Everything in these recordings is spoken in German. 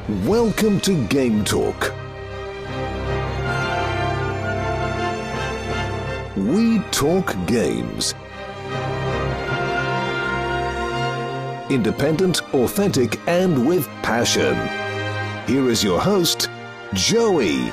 Welcome to Game Talk. We talk games. Independent, authentic, and with passion. Here is your host, Joey.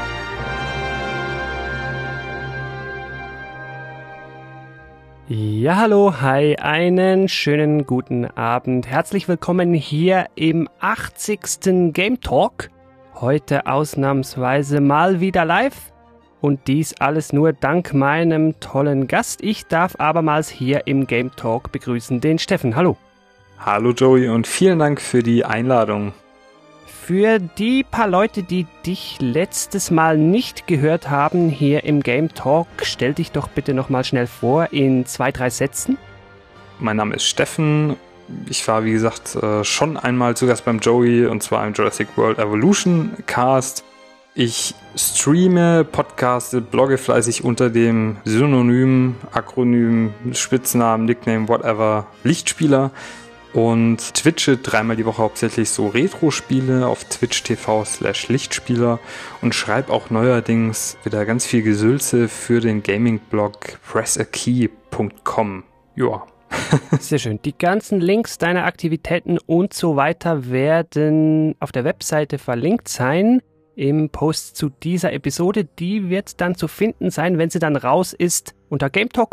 Ja, hallo, hi, einen schönen guten Abend. Herzlich willkommen hier im 80. Game Talk. Heute ausnahmsweise mal wieder live. Und dies alles nur dank meinem tollen Gast. Ich darf abermals hier im Game Talk begrüßen den Steffen. Hallo. Hallo Joey und vielen Dank für die Einladung. Für die paar Leute, die dich letztes Mal nicht gehört haben hier im Game Talk, stell dich doch bitte nochmal schnell vor in 2-3 Sätzen. Mein Name ist Steffen. Ich war, wie gesagt, schon einmal zu Gast beim Joey und zwar im Jurassic World Evolution Cast. Ich streame, podcaste, blogge fleißig unter dem Synonym, Akronym, Spitznamen, Nickname, whatever, Lichtspieler. Und twitche 3-mal die Woche hauptsächlich so Retro-Spiele auf twitch.tv/Lichtspieler und schreibe auch neuerdings wieder ganz viel Gesülze für den Gaming-Blog pressakey.com. Joa. Sehr schön. Die ganzen Links deiner Aktivitäten und so weiter werden auf der Webseite verlinkt sein. Im Post zu dieser Episode, die wird dann zu finden sein, wenn sie dann raus ist, unter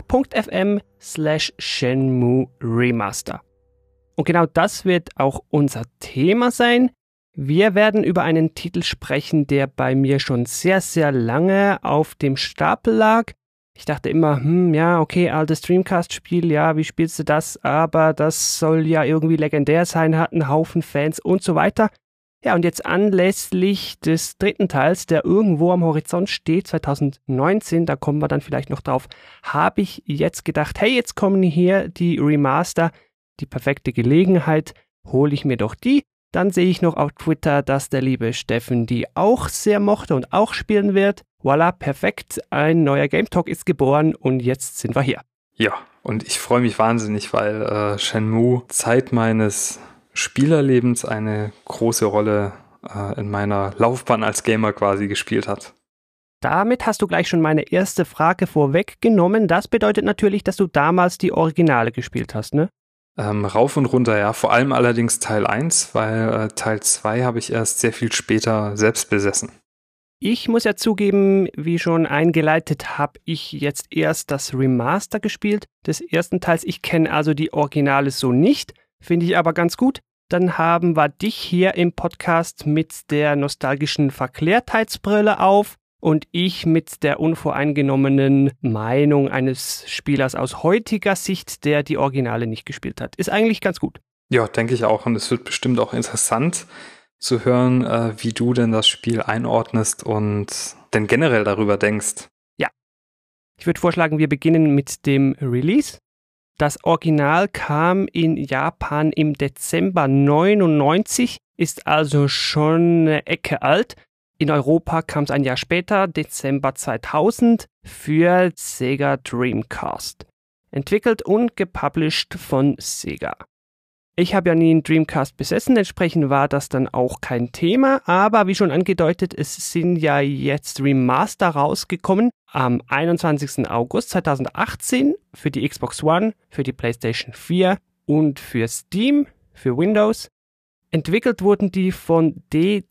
gametalk.fm/Shenmue Remaster. Und genau das wird auch unser Thema sein. Wir werden über einen Titel sprechen, der bei mir schon sehr, sehr lange auf dem Stapel lag. Ich dachte immer, ja, okay, altes Dreamcast-Spiel, ja, wie spielst du das? Aber das soll ja irgendwie legendär sein, hat einen Haufen Fans und so weiter. Ja, und jetzt anlässlich des dritten Teils, der irgendwo am Horizont steht, 2019, da kommen wir dann vielleicht noch drauf, habe ich jetzt gedacht, hey, jetzt kommen hier die Remaster, die perfekte Gelegenheit, hole ich mir doch die. Dann sehe ich noch auf Twitter, dass der liebe Steffen die auch sehr mochte und auch spielen wird. Voilà, perfekt, ein neuer Game Talk ist geboren und jetzt sind wir hier. Ja, und ich freue mich wahnsinnig, weil Shenmue Zeit meines Spielerlebens eine große Rolle in meiner Laufbahn als Gamer quasi gespielt hat. Damit hast du gleich schon meine erste Frage vorweggenommen. Das bedeutet natürlich, dass du damals die Originale gespielt hast, ne? Rauf und runter, ja. Vor allem allerdings Teil 1, weil Teil 2 habe ich erst sehr viel später selbst besessen. Ich muss ja zugeben, wie schon eingeleitet, habe ich jetzt erst das Remaster gespielt des ersten Teils. Ich kenne also die Originale so nicht, finde ich aber ganz gut. Dann haben wir dich hier im Podcast mit der nostalgischen Verklärtheitsbrille auf. Und ich mit der unvoreingenommenen Meinung eines Spielers aus heutiger Sicht, der die Originale nicht gespielt hat. Ist eigentlich ganz gut. Ja, denke ich auch. Und es wird bestimmt auch interessant zu hören, wie du denn das Spiel einordnest und denn generell darüber denkst. Ja. Ich würde vorschlagen, wir beginnen mit dem Release. Das Original kam in Japan im Dezember 99, ist also schon eine Ecke alt. In Europa kam es ein Jahr später, Dezember 2000, für Sega Dreamcast. Entwickelt und gepublished von Sega. Ich habe ja nie einen Dreamcast besessen, entsprechend war das dann auch kein Thema, aber wie schon angedeutet, es sind ja jetzt Remaster rausgekommen am 21. August 2018 für die Xbox One, für die PlayStation 4 und für Steam, für Windows. Entwickelt wurden die von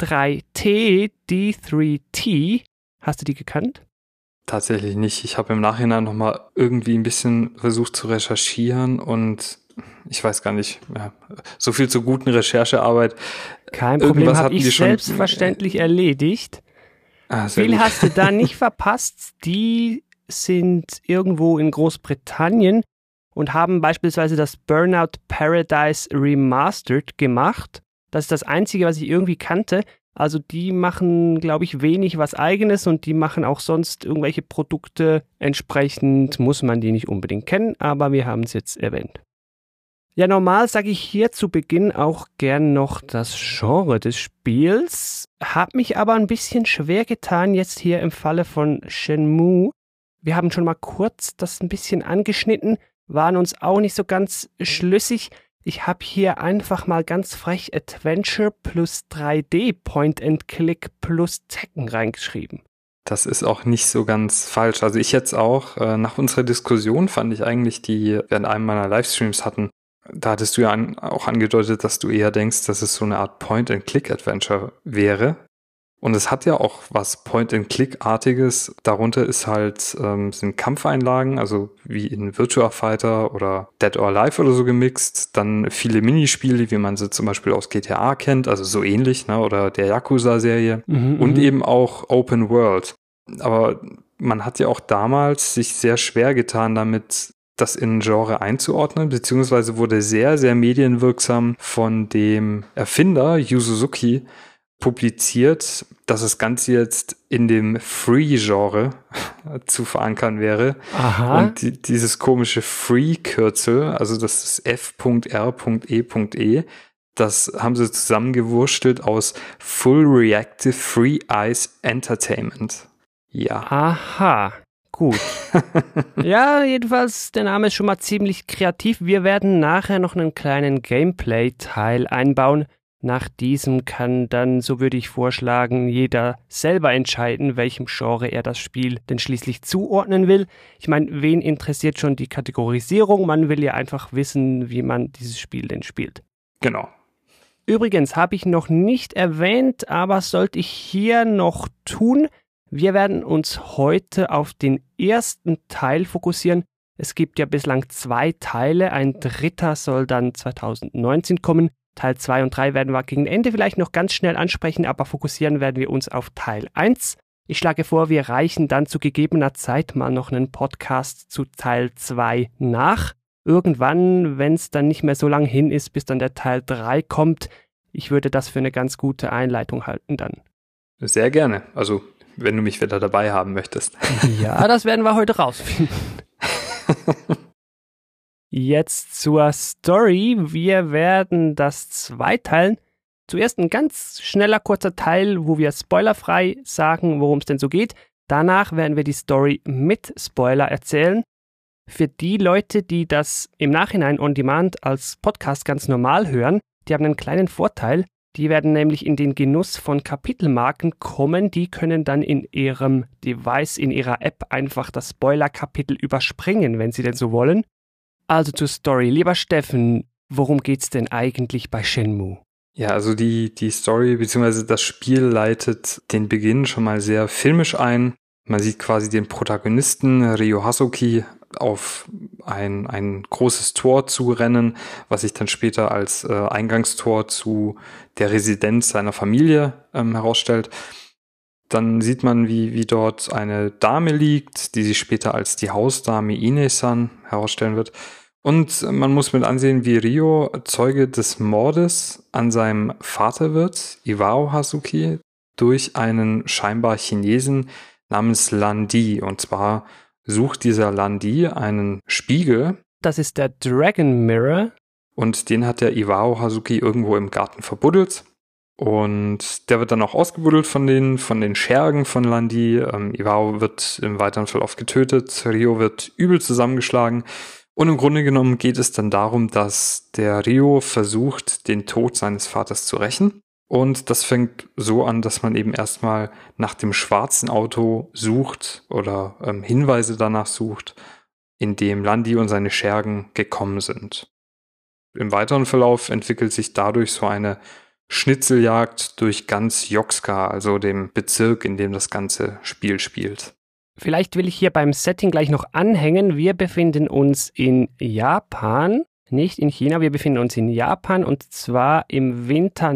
D3T. Hast du die gekannt? Tatsächlich nicht. Ich habe im Nachhinein nochmal irgendwie ein bisschen versucht zu recherchieren und ich weiß gar nicht, ja, so viel zur guten Recherchearbeit. Kein Problem, habe ich selbstverständlich erledigt. Viel hast du da nicht verpasst. Die sind irgendwo in Großbritannien und haben beispielsweise das Burnout Paradise Remastered gemacht. Das ist das Einzige, was ich irgendwie kannte. Also die machen, glaube ich, wenig was Eigenes und die machen auch sonst irgendwelche Produkte. Entsprechend muss man die nicht unbedingt kennen, aber wir haben es jetzt erwähnt. Ja, normal sage ich hier zu Beginn auch gern noch das Genre des Spiels, habe mich aber ein bisschen schwer getan jetzt hier im Falle von Shenmue. Wir haben schon mal kurz das ein bisschen angeschnitten, waren uns auch nicht so ganz schlüssig. Ich habe hier einfach mal ganz frech Adventure plus 3D Point-and-Click plus Tekken reingeschrieben. Das ist auch nicht so ganz falsch. Also ich jetzt auch, nach unserer Diskussion fand ich eigentlich, die während einem meiner Livestreams hatten, da hattest du ja auch angedeutet, dass du eher denkst, dass es so eine Art Point-and-Click-Adventure wäre. Und es hat ja auch was Point-and-Click-artiges. Darunter ist halt, sind Kampfeinlagen, also wie in Virtua Fighter oder Dead or Alive oder so gemixt. Dann viele Minispiele, wie man sie zum Beispiel aus GTA kennt, also so ähnlich, ne, oder der Yakuza-Serie. Und eben auch Open World. Aber man hat ja auch damals sich sehr schwer getan damit, das in ein Genre einzuordnen, beziehungsweise wurde sehr, sehr medienwirksam von dem Erfinder Yu Suzuki publiziert, dass das Ganze jetzt in dem Free-Genre zu verankern wäre. Aha. Und dieses komische Free-Kürzel, also das ist F.R.E.E, das haben sie zusammengewurstelt aus Full Reactive Free Eyes Entertainment. Ja. Aha, gut. Ja, jedenfalls, der Name ist schon mal ziemlich kreativ. Wir werden nachher noch einen kleinen Gameplay-Teil einbauen. Nach diesem kann dann, so würde ich vorschlagen, jeder selber entscheiden, welchem Genre er das Spiel denn schließlich zuordnen will. Ich meine, wen interessiert schon die Kategorisierung? Man will ja einfach wissen, wie man dieses Spiel denn spielt. Genau. Übrigens habe ich noch nicht erwähnt, aber sollte ich hier noch tun, wir werden uns heute auf den ersten Teil fokussieren. Es gibt ja bislang 2 Teile, ein dritter soll dann 2019 kommen. Teil 2 und 3 werden wir gegen Ende vielleicht noch ganz schnell ansprechen, aber fokussieren werden wir uns auf Teil 1. Ich schlage vor, wir reichen dann zu gegebener Zeit mal noch einen Podcast zu Teil 2 nach. Irgendwann, wenn es dann nicht mehr so lang hin ist, bis dann der Teil 3 kommt, ich würde das für eine ganz gute Einleitung halten dann. Sehr gerne. Also, wenn du mich wieder dabei haben möchtest. Ja, das werden wir heute rausfinden. Jetzt zur Story. Wir werden das zweiteilen. Zuerst ein ganz schneller, kurzer Teil, wo wir spoilerfrei sagen, worum es denn so geht. Danach werden wir die Story mit Spoiler erzählen. Für die Leute, die das im Nachhinein on demand als Podcast ganz normal hören, die haben einen kleinen Vorteil. Die werden nämlich in den Genuss von Kapitelmarken kommen. Die können dann in ihrem Device, in ihrer App einfach das Spoiler-Kapitel überspringen, wenn sie denn so wollen. Also zur Story. Lieber Steffen, worum geht's denn eigentlich bei Shenmue? Ja, also die Story bzw. das Spiel leitet den Beginn schon mal sehr filmisch ein. Man sieht quasi den Protagonisten Ryo Hazuki auf ein großes Tor zurennen, was sich dann später als Eingangstor zu der Residenz seiner Familie herausstellt. Dann sieht man, wie dort eine Dame liegt, die sich später als die Hausdame Ine-san herausstellen wird. Und man muss mit ansehen, wie Ryo Zeuge des Mordes an seinem Vater wird, Iwao Hazuki, durch einen scheinbar Chinesen namens Lan Di. Und zwar sucht dieser Lan Di einen Spiegel. Das ist der Dragon Mirror. Und den hat der Iwao Hazuki irgendwo im Garten verbuddelt. Und der wird dann auch ausgebuddelt von den Schergen von Lan Di. Iwao wird im weiteren Verlauf getötet. Ryo wird übel zusammengeschlagen. Und im Grunde genommen geht es dann darum, dass der Ryo versucht, den Tod seines Vaters zu rächen. Und das fängt so an, dass man eben erstmal nach dem schwarzen Auto sucht oder Hinweise danach sucht, in dem Lan Di und seine Schergen gekommen sind. Im weiteren Verlauf entwickelt sich dadurch so eine Schnitzeljagd durch ganz Yokosuka, also dem Bezirk, in dem das ganze Spiel spielt. Vielleicht will ich hier beim Setting gleich noch anhängen. Wir befinden uns in Japan, nicht in China. Wir befinden uns in Japan und zwar im Winter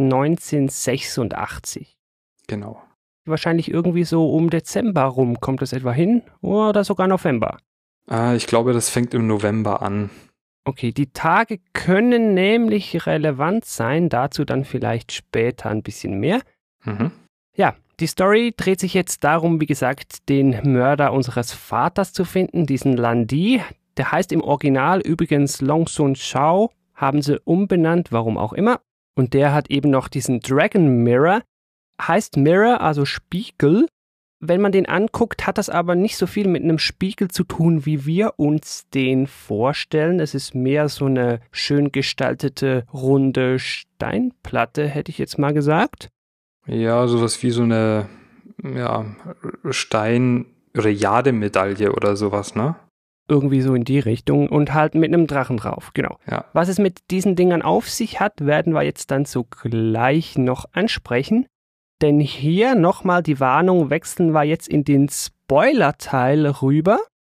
1986. Genau. Wahrscheinlich irgendwie so um Dezember rum kommt es etwa hin oder sogar November. Ich glaube, das fängt im November an. Okay, die Tage können nämlich relevant sein, dazu dann vielleicht später ein bisschen mehr. Mhm. Ja, die Story dreht sich jetzt darum, wie gesagt, den Mörder unseres Vaters zu finden, diesen Lan Di. Der heißt im Original übrigens Long Sun Shao, haben sie umbenannt, warum auch immer. Und der hat eben noch diesen Dragon Mirror, heißt Mirror, also Spiegel. Wenn man den anguckt, hat das aber nicht so viel mit einem Spiegel zu tun, wie wir uns den vorstellen. Es ist mehr so eine schön gestaltete, runde Steinplatte, hätte ich jetzt mal gesagt. Ja, sowas wie so eine Stein-Reade-Medaille oder sowas, ne? Irgendwie so in die Richtung und halt mit einem Drachen drauf, genau. Ja. Was es mit diesen Dingern auf sich hat, werden wir jetzt dann sogleich noch ansprechen. Denn hier nochmal die Warnung, wechseln wir jetzt in den Spoiler-Teil rüber.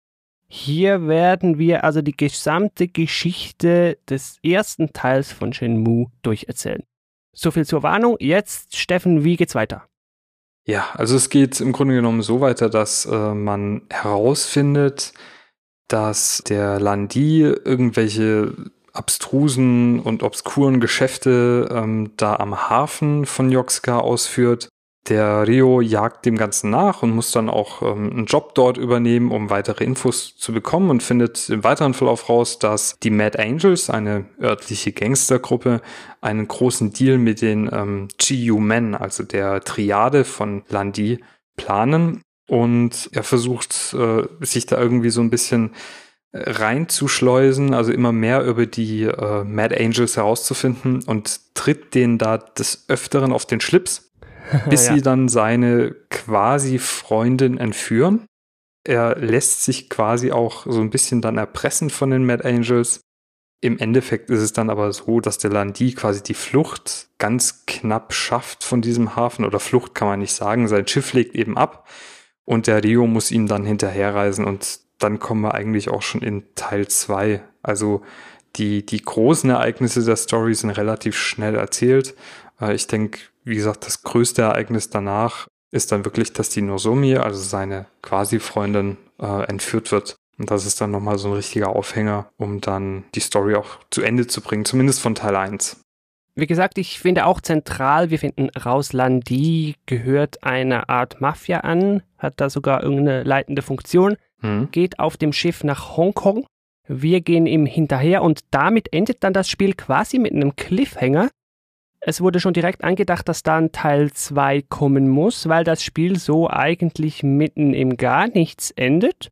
Hier werden wir also die gesamte Geschichte des ersten Teils von Shenmue durcherzählen. So viel zur Warnung. Jetzt, Steffen, wie geht's weiter? Ja, also es geht im Grunde genommen so weiter, dass man herausfindet, dass der Landi irgendwelche abstrusen und obskuren Geschäfte da am Hafen von Yoxka ausführt. Der Ryo jagt dem Ganzen nach und muss dann auch einen Job dort übernehmen, um weitere Infos zu bekommen, und findet im weiteren Verlauf raus, dass die Mad Angels, eine örtliche Gangstergruppe, einen großen Deal mit den GU-Men, also der Triade von Landi, planen. Und er versucht, sich da irgendwie so ein bisschen reinzuschleusen, also immer mehr über die Mad Angels herauszufinden, und tritt denen da des Öfteren auf den Schlips, bis sie dann seine quasi Freundin entführen. Er lässt sich quasi auch so ein bisschen dann erpressen von den Mad Angels. Im Endeffekt ist es dann aber so, dass der Landi quasi die Flucht ganz knapp schafft von diesem Hafen, oder Flucht kann man nicht sagen, sein Schiff legt eben ab und der Ryo muss ihm dann hinterherreisen, und dann kommen wir eigentlich auch schon in Teil 2. Also die großen Ereignisse der Story sind relativ schnell erzählt. Ich denke, wie gesagt, das größte Ereignis danach ist dann wirklich, dass die Nozomi, also seine Quasi-Freundin, entführt wird. Und das ist dann nochmal so ein richtiger Aufhänger, um dann die Story auch zu Ende zu bringen, zumindest von Teil 1. Wie gesagt, ich finde auch zentral, wir finden raus, Landi gehört einer Art Mafia an, hat da sogar irgendeine leitende Funktion, geht auf dem Schiff nach Hongkong. Wir gehen ihm hinterher und damit endet dann das Spiel quasi mit einem Cliffhanger. Es wurde schon direkt angedacht, dass da ein Teil 2 kommen muss, weil das Spiel so eigentlich mitten im Gar nichts endet.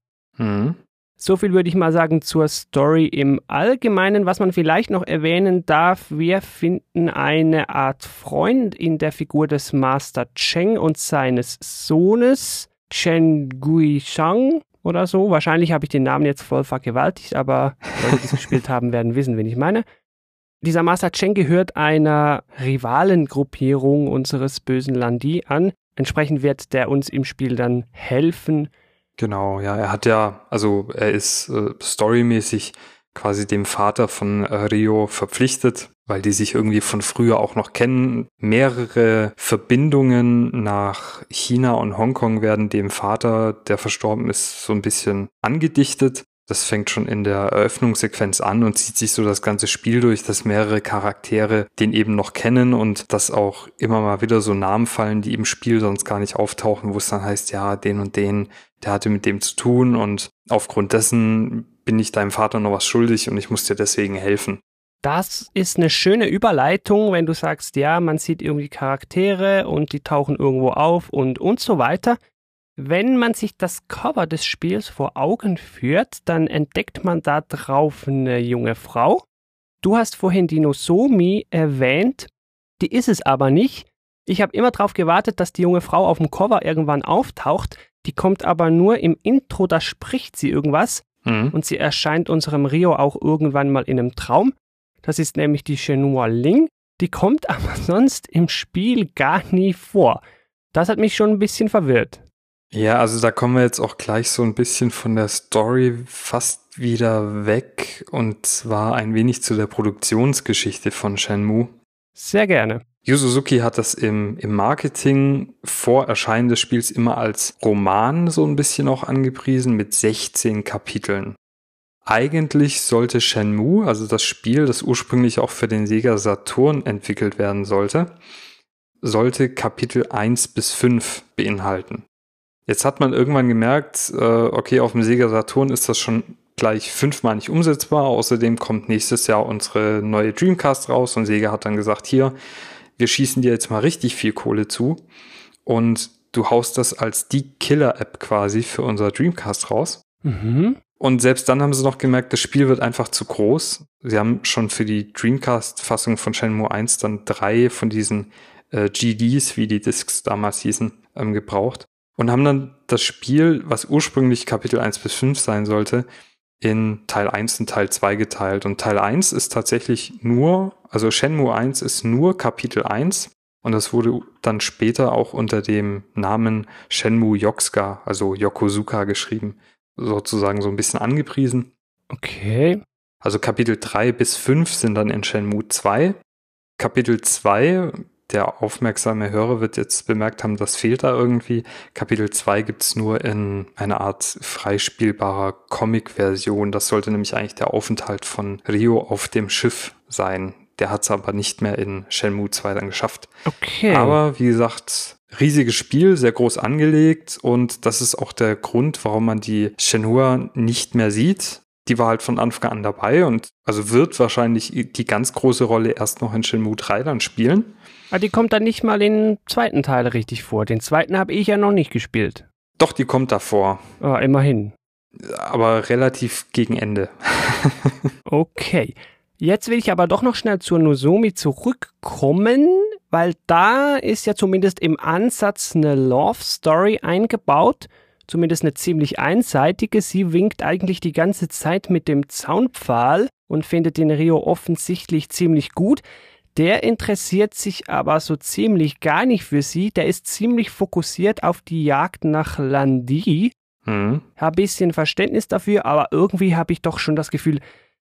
So viel würde ich mal sagen zur Story im Allgemeinen. Was man vielleicht noch erwähnen darf, wir finden eine Art Freund in der Figur des Master Cheng und seines Sohnes Chen Guishang oder so. Wahrscheinlich habe ich den Namen jetzt voll vergewaltigt, aber Leute, die es gespielt haben, werden wissen, wen ich meine. Dieser Master Cheng gehört einer Rivalengruppierung unseres bösen Landi an. Entsprechend wird der uns im Spiel dann helfen. Genau, ja, er ist storymäßig quasi dem Vater von Ryo verpflichtet, weil die sich irgendwie von früher auch noch kennen. Mehrere Verbindungen nach China und Hongkong werden dem Vater, der verstorben ist, so ein bisschen angedichtet. Das fängt schon in der Eröffnungssequenz an und zieht sich so das ganze Spiel durch, dass mehrere Charaktere den eben noch kennen und dass auch immer mal wieder so Namen fallen, die im Spiel sonst gar nicht auftauchen, wo es dann heißt, ja, den und den, der hatte mit dem zu tun und aufgrund dessen bin ich deinem Vater noch was schuldig und ich muss dir deswegen helfen. Das ist eine schöne Überleitung, wenn du sagst, ja, man sieht irgendwie Charaktere und die tauchen irgendwo auf und so weiter. Wenn man sich das Cover des Spiels vor Augen führt, dann entdeckt man da drauf eine junge Frau. Du hast vorhin die Nozomi erwähnt, die ist es aber nicht. Ich habe immer darauf gewartet, dass die junge Frau auf dem Cover irgendwann auftaucht. Die kommt aber nur im Intro, da spricht sie irgendwas und sie erscheint unserem Ryo auch irgendwann mal in einem Traum. Das ist nämlich die Shenhua Ling. Die kommt aber sonst im Spiel gar nie vor. Das hat mich schon ein bisschen verwirrt. Ja, also da kommen wir jetzt auch gleich so ein bisschen von der Story fast wieder weg und zwar ein wenig zu der Produktionsgeschichte von Shenmue. Sehr gerne. Yu Suzuki hat das im Marketing vor Erscheinen des Spiels immer als Roman so ein bisschen auch angepriesen mit 16 Kapiteln. Eigentlich sollte Shenmue, also das Spiel, das ursprünglich auch für den Sega Saturn entwickelt werden sollte Kapitel 1 bis 5 beinhalten. Jetzt hat man irgendwann gemerkt, okay, auf dem Sega Saturn ist das schon gleich 5-mal nicht umsetzbar. Außerdem kommt nächstes Jahr unsere neue Dreamcast raus und Sega hat dann gesagt, hier, wir schießen dir jetzt mal richtig viel Kohle zu und du haust das als die Killer-App quasi für unser Dreamcast raus. Mhm. Und selbst dann haben sie noch gemerkt, das Spiel wird einfach zu groß. Sie haben schon für die Dreamcast-Fassung von Shenmue 1 dann 3 von diesen GDs, wie die Discs damals hießen, gebraucht. Und haben dann das Spiel, was ursprünglich Kapitel 1 bis 5 sein sollte, in Teil 1 und Teil 2 geteilt. Und Teil 1 ist tatsächlich also Shenmue 1 ist nur Kapitel 1. Und das wurde dann später auch unter dem Namen Shenmue Yokusuka, also Yokosuka geschrieben, sozusagen so ein bisschen angepriesen. Okay. Also Kapitel 3 bis 5 sind dann in Shenmue 2. Kapitel 2, der aufmerksame Hörer wird jetzt bemerkt haben, das fehlt da irgendwie. Kapitel 2 gibt's nur in einer Art freispielbarer Comic-Version. Das sollte nämlich eigentlich der Aufenthalt von Ryo auf dem Schiff sein. Der hat's aber nicht mehr in Shenmue 2 dann geschafft. Okay. Aber wie gesagt, riesiges Spiel, sehr groß angelegt und das ist auch der Grund, warum man die Shenhua nicht mehr sieht. Die war halt von Anfang an dabei und also wird wahrscheinlich die ganz große Rolle erst noch in Shenmue 3 dann spielen. Aber die kommt dann nicht mal im zweiten Teil richtig vor. Den zweiten habe ich ja noch nicht gespielt. Doch, die kommt davor. Ah, immerhin. Aber relativ gegen Ende. Okay. Jetzt will ich aber doch noch schnell zur Nozomi zurückkommen, weil da ist ja zumindest im Ansatz eine Love Story eingebaut, zumindest eine ziemlich einseitige. Sie winkt eigentlich die ganze Zeit mit dem Zaunpfahl und findet den Ryo offensichtlich ziemlich gut. Der interessiert sich aber so ziemlich gar nicht für sie. Der ist ziemlich fokussiert auf die Jagd nach Landi. Habe ein bisschen Verständnis dafür, aber irgendwie habe ich doch schon das Gefühl,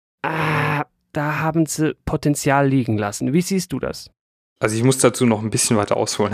da haben sie Potenzial liegen lassen. Wie siehst du das? Also ich muss dazu noch ein bisschen weiter ausholen.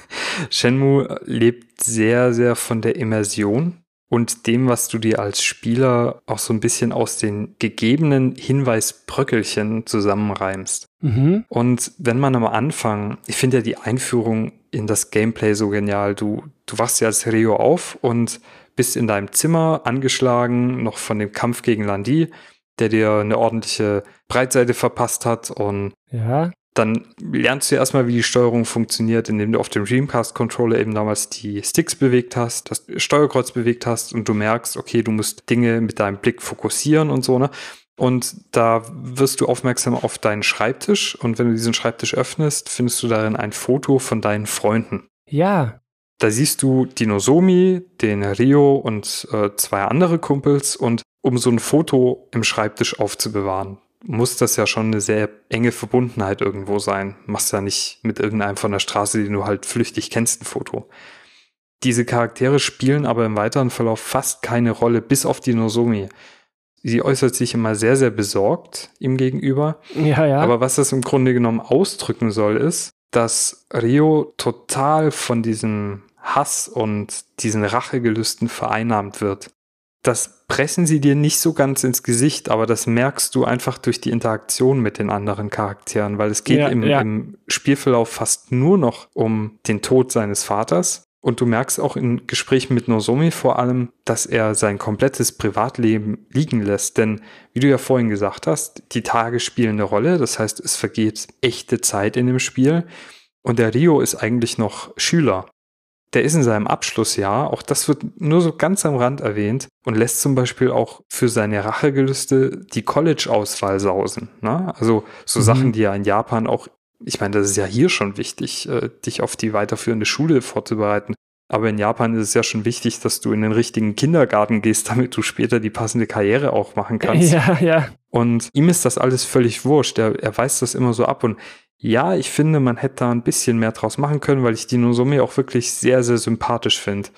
Shenmue lebt sehr, sehr von der Immersion und dem, was du dir als Spieler auch so ein bisschen aus den gegebenen Hinweisbröckelchen zusammenreimst. Mhm. Und wenn man am Anfang, ich finde ja die Einführung in das Gameplay so genial, du wachst ja als Ryo auf und bist in deinem Zimmer angeschlagen, noch von dem Kampf gegen Landi, der dir eine ordentliche Breitseite verpasst hat und Ja. dann lernst du erstmal, wie die Steuerung funktioniert, indem du auf dem Dreamcast-Controller eben damals die Sticks bewegt hast, das Steuerkreuz bewegt hast und du merkst, okay, du musst Dinge mit deinem Blick fokussieren und so, ne? Und da wirst du aufmerksam auf deinen Schreibtisch und wenn du diesen Schreibtisch öffnest, findest du darin ein Foto von deinen Freunden. Ja. Da siehst du die Nozomi, den Ryo und 2 andere Kumpels und um so ein Foto im Schreibtisch aufzubewahren, muss das ja schon eine sehr enge Verbundenheit irgendwo sein. Machst ja nicht mit irgendeinem von der Straße, den du halt flüchtig kennst, ein Foto. Diese Charaktere spielen aber im weiteren Verlauf fast keine Rolle, bis auf die Nozomi. Sie äußert sich immer sehr, sehr besorgt ihm gegenüber. Ja. Aber was das im Grunde genommen ausdrücken soll, ist, dass Ryo total von diesem Hass und diesen Rachegelüsten vereinnahmt wird. Das pressen sie dir nicht so ganz ins Gesicht, aber das merkst du einfach durch die Interaktion mit den anderen Charakteren, weil es geht im Spielverlauf fast nur noch um den Tod seines Vaters. Und du merkst auch in Gesprächen mit Nozomi vor allem, dass er sein komplettes Privatleben liegen lässt. Denn, wie du ja vorhin gesagt hast, die Tage spielen eine Rolle. Das heißt, es vergeht echte Zeit in dem Spiel. Und der Ryo ist eigentlich noch Schüler. Der ist in seinem Abschlussjahr, auch das wird nur so ganz am Rand erwähnt und lässt zum Beispiel auch für seine Rachegelüste die College-Auswahl sausen. Ne? Also so Sachen, die ja in Japan auch, ich meine, das ist ja hier schon wichtig, dich auf die weiterführende Schule vorzubereiten. Aber in Japan ist es ja schon wichtig, dass du in den richtigen Kindergarten gehst, damit du später die passende Karriere auch machen kannst. Ja. Und ihm ist das alles völlig wurscht. Er weist das immer so ab und ja, ich finde, man hätte da ein bisschen mehr draus machen können, weil ich die Nozomi auch wirklich sehr, sehr sympathisch finde.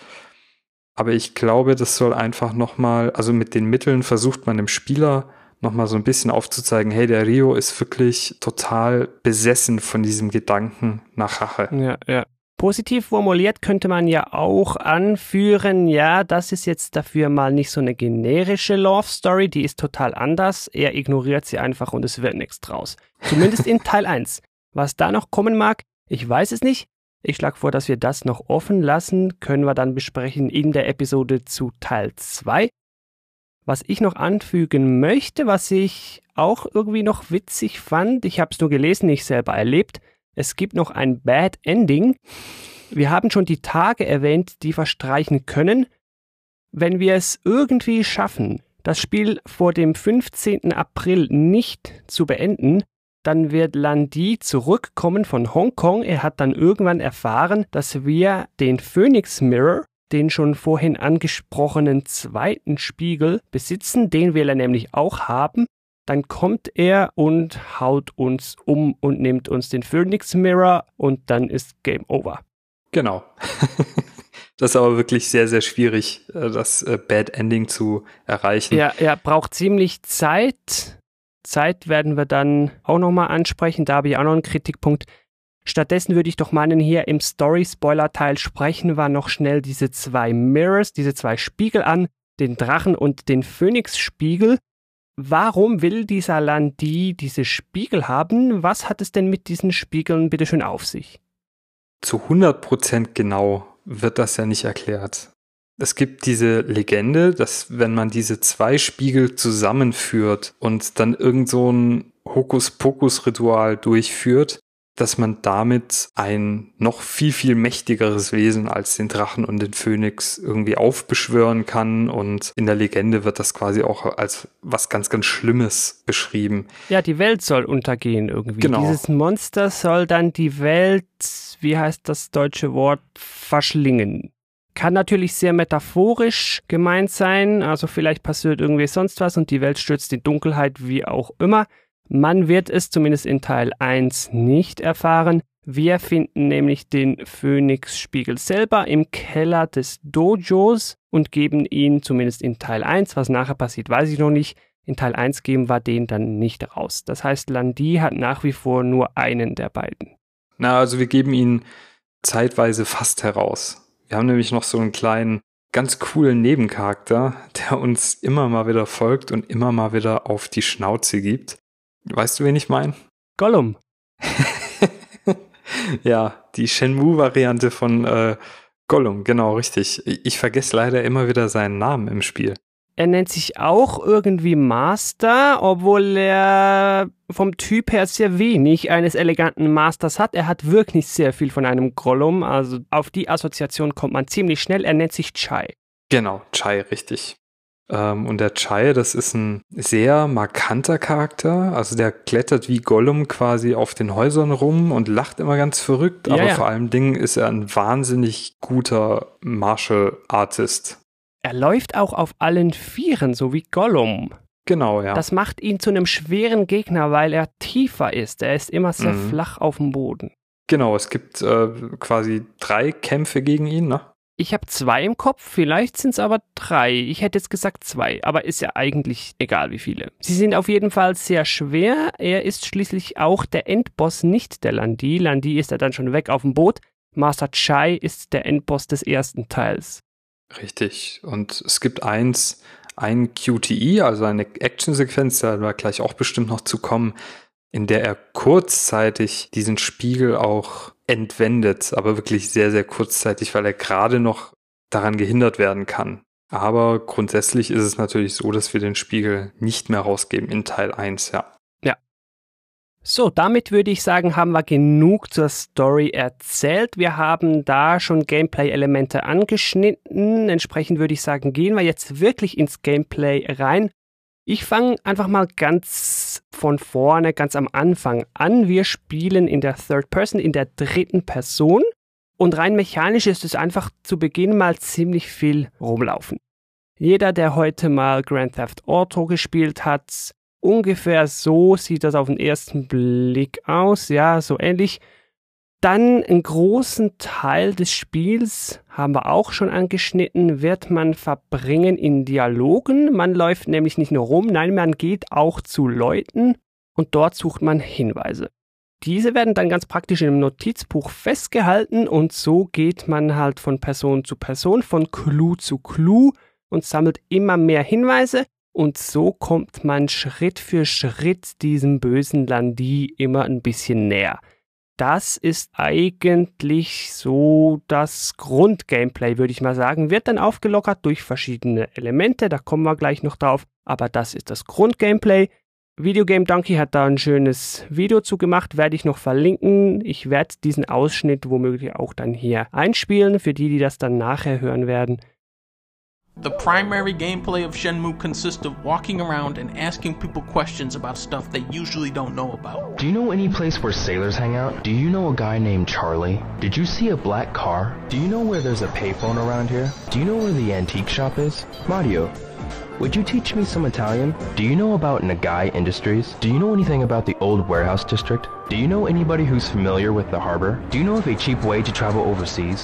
Aber ich glaube, das soll einfach nochmal, also mit den Mitteln versucht man dem Spieler nochmal so ein bisschen aufzuzeigen, hey, der Ryo ist wirklich total besessen von diesem Gedanken nach Rache. Ja. Positiv formuliert könnte man ja auch anführen, ja, das ist jetzt dafür mal nicht so eine generische Love Story, die ist total anders. Er ignoriert sie einfach und es wird nichts draus. Zumindest in Teil 1. Was da noch kommen mag, ich weiß es nicht. Ich schlage vor, dass wir das noch offen lassen, können wir dann besprechen in der Episode zu Teil 2. Was ich noch anfügen möchte, was ich auch irgendwie noch witzig fand, ich habe es nur gelesen, nicht selber erlebt, es gibt noch ein Bad Ending. Wir haben schon die Tage erwähnt, die verstreichen können. Wenn wir es irgendwie schaffen, das Spiel vor dem 15. April nicht zu beenden, dann wird Lan Di zurückkommen von Hongkong. Er hat dann irgendwann erfahren, dass wir den Phoenix Mirror, den schon vorhin angesprochenen zweiten Spiegel, besitzen. Den will er nämlich auch haben. Dann kommt er und haut uns um und nimmt uns den Phoenix Mirror und dann ist Game Over. Genau. Das ist aber wirklich sehr, sehr schwierig, das Bad Ending zu erreichen. Ja, er braucht ziemlich Zeit. Zeit werden wir dann auch nochmal ansprechen. Da habe ich auch noch einen Kritikpunkt. Stattdessen würde ich doch meinen, hier im Story-Spoiler-Teil sprechen wir noch schnell diese zwei Mirrors, diese zwei Spiegel an, den Drachen und den Phönix-Spiegel. Warum will dieser Lan Di diese Spiegel haben? Was hat es denn mit diesen Spiegeln bitteschön auf sich? Zu 100% genau wird das ja nicht erklärt. Es gibt diese Legende, dass wenn man diese zwei Spiegel zusammenführt und dann irgend so ein Hokuspokus-Ritual durchführt, dass man damit ein noch viel, viel mächtigeres Wesen als den Drachen und den Phönix irgendwie aufbeschwören kann. Und in der Legende wird das quasi auch als was ganz, ganz Schlimmes beschrieben. Ja, die Welt soll untergehen irgendwie. Genau. Dieses Monster soll dann die Welt, wie heißt das deutsche Wort, verschlingen. Kann natürlich sehr metaphorisch gemeint sein, also vielleicht passiert irgendwie sonst was und die Welt stürzt in Dunkelheit, wie auch immer. Man wird es zumindest in Teil 1 nicht erfahren. Wir finden nämlich den Phönix-Spiegel selber im Keller des Dojos und geben ihn zumindest in Teil 1, was nachher passiert, weiß ich noch nicht. In Teil 1 geben wir den dann nicht raus. Das heißt, Lan Di hat nach wie vor nur einen der beiden. Na, also wir geben ihn zeitweise fast heraus. Wir haben nämlich noch so einen kleinen, ganz coolen Nebencharakter, der uns immer mal wieder folgt und immer mal wieder auf die Schnauze gibt. Weißt du, wen ich meine? Gollum. Ja, die Shenmue-Variante von Gollum, genau, richtig. Ich vergesse leider immer wieder seinen Namen im Spiel. Er nennt sich auch irgendwie Master, obwohl er vom Typ her sehr wenig eines eleganten Masters hat. Er hat wirklich sehr viel von einem Gollum, also auf die Assoziation kommt man ziemlich schnell. Er nennt sich Chai. Genau, Chai, richtig. Und der Chai, das ist ein sehr markanter Charakter. Also der klettert wie Gollum quasi auf den Häusern rum und lacht immer ganz verrückt. Ja, aber ja. vor allem Dingen ist er ein wahnsinnig guter Martial Artist. Er läuft auch auf allen Vieren, so wie Gollum. Genau, ja. Das macht ihn zu einem schweren Gegner, weil er tiefer ist. Er ist immer sehr flach auf dem Boden. Genau, es gibt quasi 3 Kämpfe gegen ihn, ne? Ich habe 2 im Kopf, vielleicht sind es aber 3. Ich hätte jetzt gesagt 2, aber ist ja eigentlich egal wie viele. Sie sind auf jeden Fall sehr schwer. Er ist schließlich auch der Endboss, nicht der Lan Di. Lan Di ist ja dann schon weg auf dem Boot. Master Chai ist der Endboss des ersten Teils. Richtig. Und es gibt ein QTE, also eine Actionsequenz, da werden wir gleich auch bestimmt noch zu kommen, in der er kurzzeitig diesen Spiegel auch entwendet, aber wirklich sehr, sehr kurzzeitig, weil er gerade noch daran gehindert werden kann. Aber grundsätzlich ist es natürlich so, dass wir den Spiegel nicht mehr rausgeben in Teil 1, ja. So, damit würde ich sagen, haben wir genug zur Story erzählt. Wir haben da schon Gameplay-Elemente angeschnitten. Entsprechend würde ich sagen, gehen wir jetzt wirklich ins Gameplay rein. Ich fange einfach mal ganz von vorne, ganz am Anfang an. Wir spielen in der Third Person, in der dritten Person. Und rein mechanisch ist es einfach zu Beginn mal ziemlich viel rumlaufen. Jeder, der heute mal Grand Theft Auto gespielt hat, ungefähr so sieht das auf den ersten Blick aus, ja, so ähnlich. Dann einen großen Teil des Spiels, haben wir auch schon angeschnitten, wird man verbringen in Dialogen. Man läuft nämlich nicht nur rum, nein, man geht auch zu Leuten und dort sucht man Hinweise. Diese werden dann ganz praktisch in einem Notizbuch festgehalten und so geht man halt von Person zu Person, von Clou zu Clou und sammelt immer mehr Hinweise. Und so kommt man Schritt für Schritt diesem bösen Lan Di immer ein bisschen näher. Das ist eigentlich so das Grundgameplay, würde ich mal sagen. Wird dann aufgelockert durch verschiedene Elemente, da kommen wir gleich noch drauf. Aber das ist das Grundgameplay. Video Game Donkey hat da ein schönes Video zu gemacht, werde ich noch verlinken. Ich werde diesen Ausschnitt womöglich auch dann hier einspielen, für die das dann nachher hören werden. The primary gameplay of Shenmue consists of walking around and asking people questions about stuff they usually don't know about. Do you know any place where sailors hang out? Do you know a guy named Charlie? Did you see a black car? Do you know where there's a payphone around here? Do you know where the antique shop is? Mario, would you teach me some Italian? Do you know about Nagai Industries? Do you know anything about the old warehouse district? Do you know anybody who's familiar with the harbor? Do you know of a cheap way to travel overseas?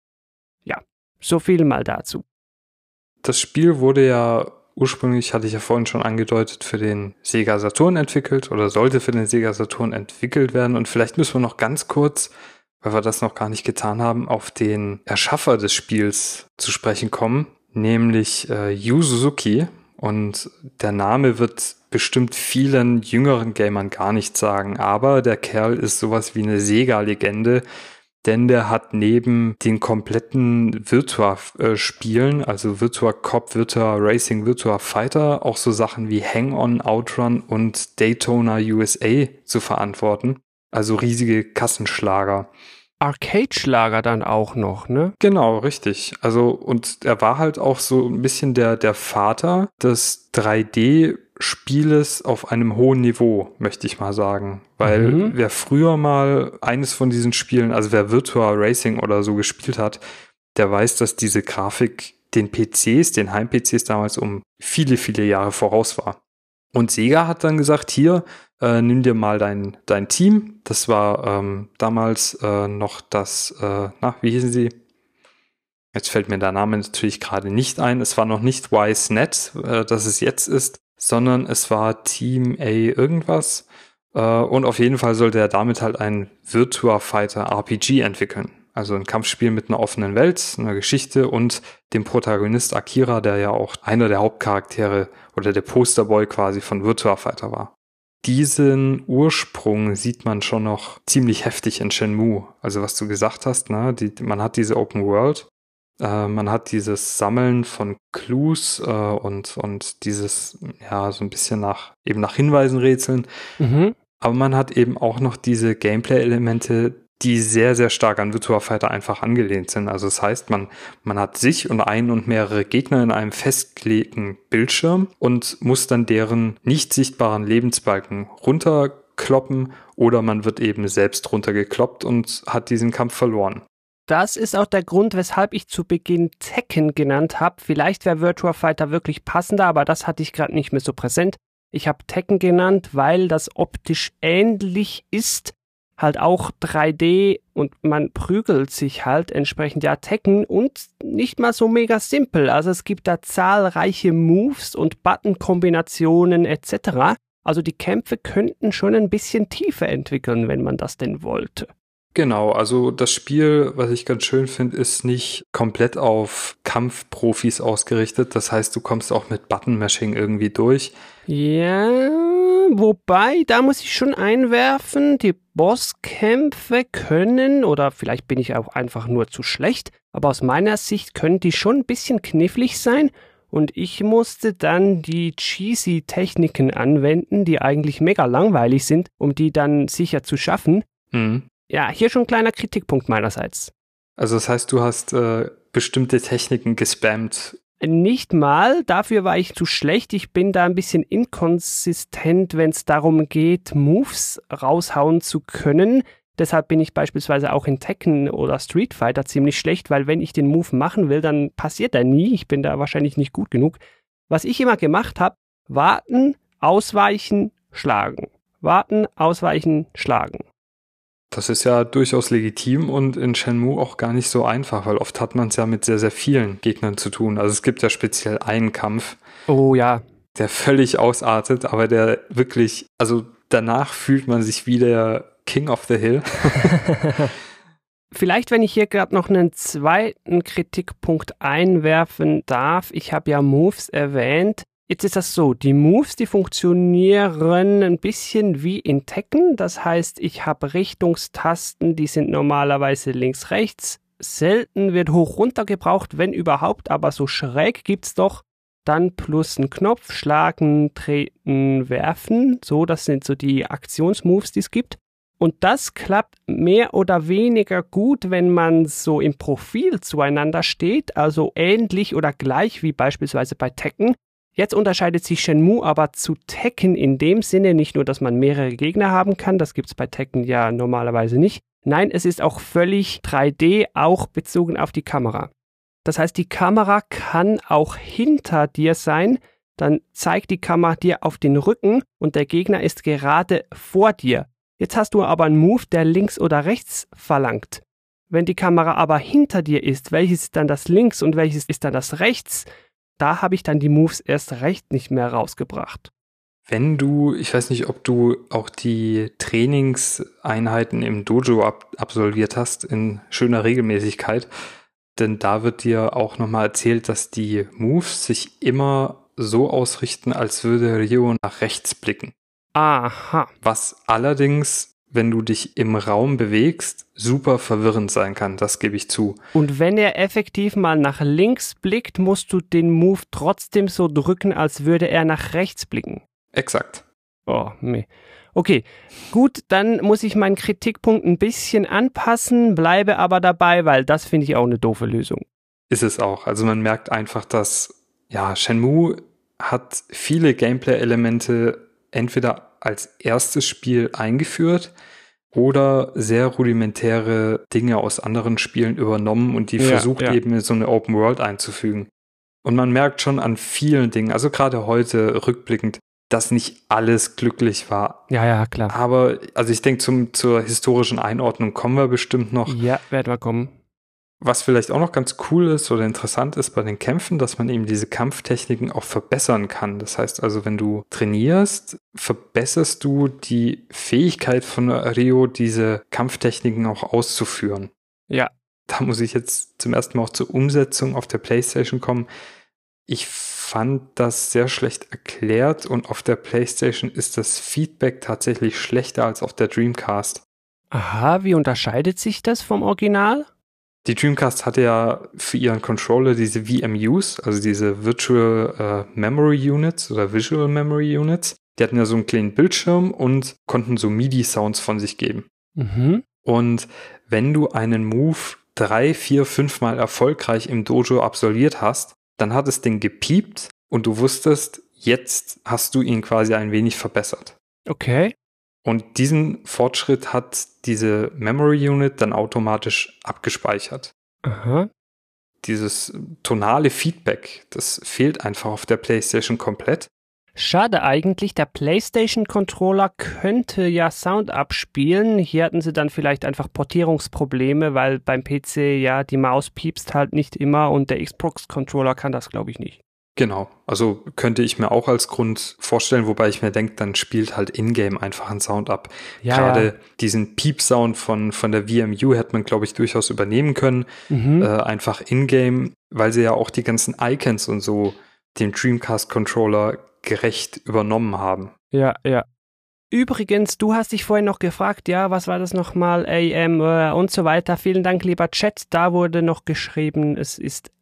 Ja, so viel mal dazu. Das Spiel wurde ja ursprünglich, hatte ich ja vorhin schon angedeutet, für den Sega Saturn entwickelt oder sollte für den Sega Saturn entwickelt werden. Und vielleicht müssen wir noch ganz kurz, weil wir das noch gar nicht getan haben, auf den Erschaffer des Spiels zu sprechen kommen, nämlich Yu Suzuki. Und der Name wird bestimmt vielen jüngeren Gamern gar nichts sagen, aber der Kerl ist sowas wie eine Sega-Legende, denn der hat neben den kompletten Virtua-Spielen, also Virtua Cop, Virtua Racing, Virtua Fighter, auch so Sachen wie Hang-On, Outrun und Daytona USA zu verantworten. Also riesige Kassenschlager. Arcade-Schlager dann auch noch, ne? Genau, richtig. Also, und er war halt auch so ein bisschen der Vater des 3D-Spieles auf einem hohen Niveau, möchte ich mal sagen. Weil wer früher mal eines von diesen Spielen, also wer Virtua Racing oder so gespielt hat, der weiß, dass diese Grafik den PCs, den Heim-PCs damals um viele, viele Jahre voraus war. Und Sega hat dann gesagt, hier, nimm dir mal dein Team. Das war damals noch das, wie hießen sie? Jetzt fällt mir der Name natürlich gerade nicht ein. Es war noch nicht WiseNet, das es jetzt ist, sondern es war Team A irgendwas. Und auf jeden Fall sollte er damit halt ein Virtua Fighter RPG entwickeln. Also ein Kampfspiel mit einer offenen Welt, einer Geschichte und dem Protagonist Akira, der ja auch einer der Hauptcharaktere oder der Posterboy quasi von Virtua Fighter war. Diesen Ursprung sieht man schon noch ziemlich heftig in Shenmue. Also was du gesagt hast, ne? Man hat diese Open World, man hat dieses Sammeln von Clues und dieses, ja, so ein bisschen nach Hinweisen rätseln. Aber man hat eben auch noch diese Gameplay-Elemente, die sehr, sehr stark an Virtua Fighter einfach angelehnt sind. Also das heißt, man hat sich und ein und mehrere Gegner in einem festgelegten Bildschirm und muss dann deren nicht sichtbaren Lebensbalken runterkloppen oder man wird eben selbst runtergekloppt und hat diesen Kampf verloren. Das ist auch der Grund, weshalb ich zu Beginn Tekken genannt habe. Vielleicht wäre Virtua Fighter wirklich passender, aber das hatte ich gerade nicht mehr so präsent. Ich habe Tekken genannt, weil das optisch ähnlich ist, halt auch 3D und man prügelt sich halt entsprechend ja Tekken und nicht mal so mega simpel. Also es gibt da zahlreiche Moves und Button-Kombinationen etc. Also die Kämpfe könnten schon ein bisschen tiefer entwickeln, wenn man das denn wollte. Genau, also das Spiel, was ich ganz schön finde, ist nicht komplett auf Kampfprofis ausgerichtet. Das heißt, du kommst auch mit Button-Mashing irgendwie durch. Ja, wobei, da muss ich schon einwerfen, die Bosskämpfe können, oder vielleicht bin ich auch einfach nur zu schlecht, aber aus meiner Sicht können die schon ein bisschen knifflig sein und ich musste dann die cheesy Techniken anwenden, die eigentlich mega langweilig sind, um die dann sicher zu schaffen. Ja, hier schon ein kleiner Kritikpunkt meinerseits. Also das heißt, du hast bestimmte Techniken gespammt. Nicht mal, dafür war ich zu schlecht. Ich bin da ein bisschen inkonsistent, wenn es darum geht, Moves raushauen zu können. Deshalb bin ich beispielsweise auch in Tekken oder Street Fighter ziemlich schlecht, weil wenn ich den Move machen will, dann passiert er nie. Ich bin da wahrscheinlich nicht gut genug. Was ich immer gemacht habe, warten, ausweichen, schlagen. Warten, ausweichen, schlagen. Das ist ja durchaus legitim und in Shenmue auch gar nicht so einfach, weil oft hat man es ja mit sehr, sehr vielen Gegnern zu tun. Also es gibt ja speziell einen Kampf, oh ja, der völlig ausartet, aber der wirklich, also danach fühlt man sich wie der King of the Hill. Vielleicht, wenn ich hier gerade noch einen zweiten Kritikpunkt einwerfen darf. Ich habe ja Moves erwähnt. Jetzt ist das so, die Moves, die funktionieren ein bisschen wie in Tekken. Das heißt, ich habe Richtungstasten, die sind normalerweise links, rechts. Selten wird hoch runter gebraucht, wenn überhaupt, aber so schräg gibt's doch. dann plus ein Knopf, schlagen, treten, werfen. So, das sind so die Aktionsmoves, die es gibt. Und das klappt mehr oder weniger gut, wenn man so im Profil zueinander steht, also ähnlich oder gleich wie beispielsweise bei Tekken. Jetzt unterscheidet sich Shenmue aber zu Tekken in dem Sinne nicht nur, dass man mehrere Gegner haben kann, das gibt es bei Tekken ja normalerweise nicht. Nein, es ist auch völlig 3D, auch bezogen auf die Kamera. Das heißt, die Kamera kann auch hinter dir sein, dann zeigt die Kamera dir auf den Rücken und der Gegner ist gerade vor dir. Jetzt hast du aber einen Move, der links oder rechts verlangt. Wenn die Kamera aber hinter dir ist, welches ist dann das links und welches ist dann das rechts? Da habe ich dann die Moves erst recht nicht mehr rausgebracht. Wenn du, ich weiß nicht, ob du auch die Trainingseinheiten im Dojo absolviert hast in schöner Regelmäßigkeit, denn da wird dir auch nochmal erzählt, dass die Moves sich immer so ausrichten, als würde Ryo nach rechts blicken. Aha. Was allerdings, wenn du dich im Raum bewegst, super verwirrend sein kann, das gebe ich zu. Und wenn er effektiv mal nach links blickt, musst du den Move trotzdem so drücken, als würde er nach rechts blicken. Exakt. Oh, nee. Okay, gut, dann muss ich meinen Kritikpunkt ein bisschen anpassen, bleibe aber dabei, weil das finde ich auch eine doofe Lösung. Ist es auch. Also man merkt einfach, dass Shenmue hat viele Gameplay-Elemente entweder als erstes Spiel eingeführt oder sehr rudimentäre Dinge aus anderen Spielen übernommen und die versucht eben in so eine Open World einzufügen. Und man merkt schon an vielen Dingen, also gerade heute rückblickend, dass nicht alles glücklich war. Ja, klar. Aber also ich denke, zur historischen Einordnung kommen wir bestimmt noch. Ja, werden wir kommen. Was vielleicht auch noch ganz cool ist oder interessant ist bei den Kämpfen, dass man eben diese Kampftechniken auch verbessern kann. Das heißt also, wenn du trainierst, verbesserst du die Fähigkeit von Ryo, diese Kampftechniken auch auszuführen. Ja. Da muss ich jetzt zum ersten Mal auch zur Umsetzung auf der PlayStation kommen. Ich fand das sehr schlecht erklärt und auf der PlayStation ist das Feedback tatsächlich schlechter als auf der Dreamcast. Aha, wie unterscheidet sich das vom Original? Die Dreamcast hatte ja für ihren Controller diese VMUs, also diese Virtual Memory Units oder Visual Memory Units. Die hatten ja so einen kleinen Bildschirm und konnten so MIDI-Sounds von sich geben. Mhm. Und wenn du einen Move 3, 4, 5 Mal erfolgreich im Dojo absolviert hast, dann hat es den gepiept und du wusstest, jetzt hast du ihn quasi ein wenig verbessert. Okay. Und diesen Fortschritt hat diese Memory Unit dann automatisch abgespeichert. Aha. Dieses tonale Feedback, das fehlt einfach auf der PlayStation komplett. Schade eigentlich, der PlayStation-Controller könnte ja Sound abspielen. Hier hatten sie dann vielleicht einfach Portierungsprobleme, weil beim PC die Maus piepst halt nicht immer und der Xbox-Controller kann das, glaube ich, nicht. Genau, also könnte ich mir auch als Grund vorstellen, wobei ich mir denke, dann spielt halt in-game einfach einen Sound ab. Gerade diesen Piep-Sound von der VMU hätte man, glaube ich, durchaus übernehmen können. Einfach in-game, weil sie ja auch die ganzen Icons und so dem Dreamcast-Controller gerecht übernommen haben. Ja. Übrigens, du hast dich vorhin noch gefragt, was war das nochmal, AM und so weiter. Vielen Dank, lieber Chat. Da wurde noch geschrieben, es ist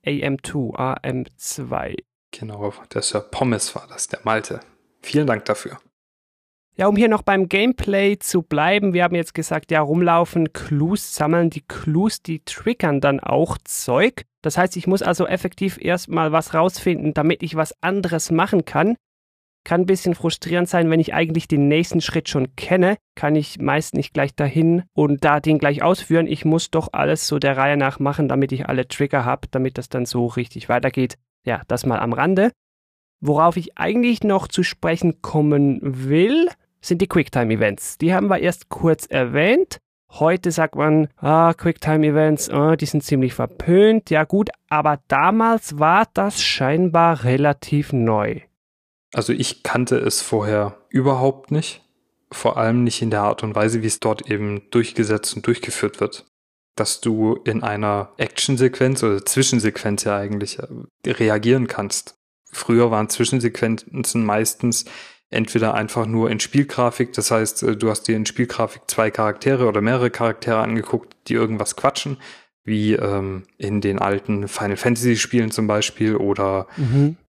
AM2. Genau, der Sir Pommes war das, der Malte. Vielen Dank dafür. Ja, um hier noch beim Gameplay zu bleiben, wir haben jetzt gesagt, rumlaufen, Clues sammeln. Die Clues, die triggern dann auch Zeug. Das heißt, ich muss also effektiv erstmal was rausfinden, damit ich was anderes machen kann. Kann ein bisschen frustrierend sein, wenn ich eigentlich den nächsten Schritt schon kenne, kann ich meist nicht gleich dahin und den gleich ausführen. Ich muss doch alles so der Reihe nach machen, damit ich alle Trigger habe, damit das dann so richtig weitergeht. Ja, das mal am Rande. Worauf ich eigentlich noch zu sprechen kommen will, sind die Quicktime-Events. Die haben wir erst kurz erwähnt. Heute sagt man, Quicktime-Events, die sind ziemlich verpönt. Ja gut, aber damals war das scheinbar relativ neu. Also ich kannte es vorher überhaupt nicht. Vor allem nicht in der Art und Weise, wie es dort eben durchgesetzt und durchgeführt wird. Dass du in einer Action-Sequenz oder Zwischensequenz ja eigentlich reagieren kannst. Früher waren Zwischensequenzen meistens entweder einfach nur in Spielgrafik, das heißt, du hast dir in Spielgrafik 2 Charaktere oder mehrere Charaktere angeguckt, die irgendwas quatschen, wie in den alten Final Fantasy Spielen zum Beispiel oder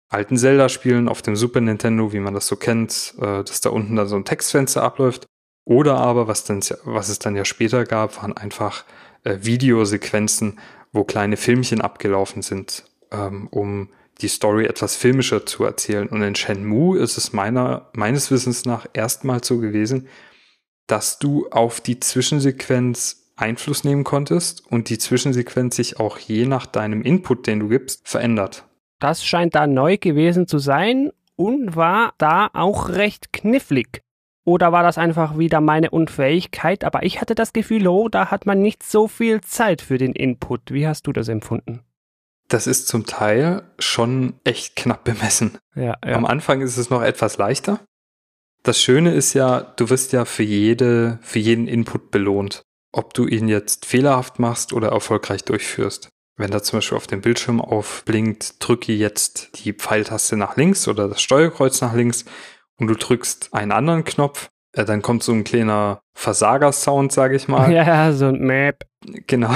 alten Zelda-Spielen auf dem Super Nintendo, wie man das so kennt, dass da unten dann so ein Textfenster abläuft. Oder aber, was es dann ja später gab, waren einfach Videosequenzen, wo kleine Filmchen abgelaufen sind, um die Story etwas filmischer zu erzählen. Und in Shenmue ist es meines Wissens nach erstmals so gewesen, dass du auf die Zwischensequenz Einfluss nehmen konntest und die Zwischensequenz sich auch je nach deinem Input, den du gibst, verändert. Das scheint da neu gewesen zu sein und war da auch recht knifflig. Oder war das einfach wieder meine Unfähigkeit? Aber ich hatte das Gefühl, da hat man nicht so viel Zeit für den Input. Wie hast du das empfunden? Das ist zum Teil schon echt knapp bemessen. Ja. Am Anfang ist es noch etwas leichter. Das Schöne ist ja, du wirst ja für jeden Input belohnt. Ob du ihn jetzt fehlerhaft machst oder erfolgreich durchführst. Wenn da zum Beispiel auf dem Bildschirm aufblinkt, drücke jetzt die Pfeiltaste nach links oder das Steuerkreuz nach links und du drückst einen anderen Knopf, dann kommt so ein kleiner Versager-Sound, sage ich mal. Ja, so ein Map. Genau.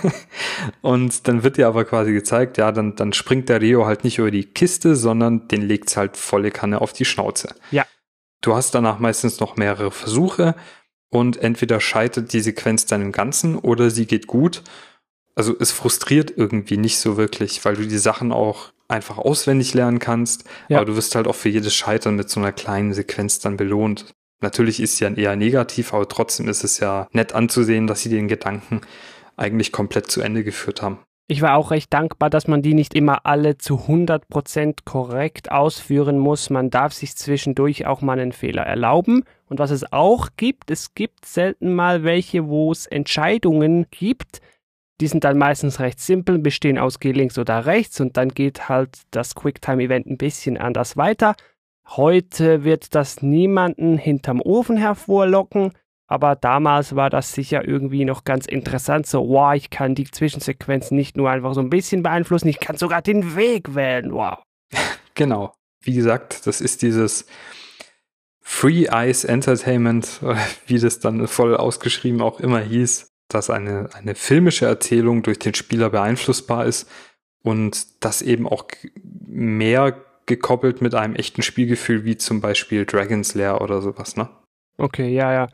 Und dann wird dir aber quasi gezeigt, ja, dann springt der Rio halt nicht über die Kiste, sondern den legt's halt volle Kanne auf die Schnauze. Ja. Du hast danach meistens noch mehrere Versuche und entweder scheitert die Sequenz dann im Ganzen oder sie geht gut. Also es frustriert irgendwie nicht so wirklich, weil du die Sachen auch einfach auswendig lernen kannst, ja. Aber du wirst halt auch für jedes Scheitern mit so einer kleinen Sequenz dann belohnt. Natürlich ist sie dann eher negativ, aber trotzdem ist es ja nett anzusehen, dass sie den Gedanken eigentlich komplett zu Ende geführt haben. Ich war auch recht dankbar, dass man die nicht immer alle zu 100% korrekt ausführen muss. Man darf sich zwischendurch auch mal einen Fehler erlauben. Und was es auch gibt, es gibt selten mal welche, wo es Entscheidungen gibt. Die sind dann meistens recht simpel, bestehen aus Geh links oder rechts und dann geht halt das Quicktime-Event ein bisschen anders weiter. Heute wird das niemanden hinterm Ofen hervorlocken, aber damals war das sicher irgendwie noch ganz interessant. So, wow, ich kann die Zwischensequenzen nicht nur einfach so ein bisschen beeinflussen, ich kann sogar den Weg wählen, wow. Genau, wie gesagt, das ist dieses Free Eyes Entertainment, wie das dann voll ausgeschrieben auch immer hieß, dass eine filmische Erzählung durch den Spieler beeinflussbar ist und das eben auch mehr gekoppelt mit einem echten Spielgefühl, wie zum Beispiel Dragon's Lair oder sowas, ne? Okay, ja.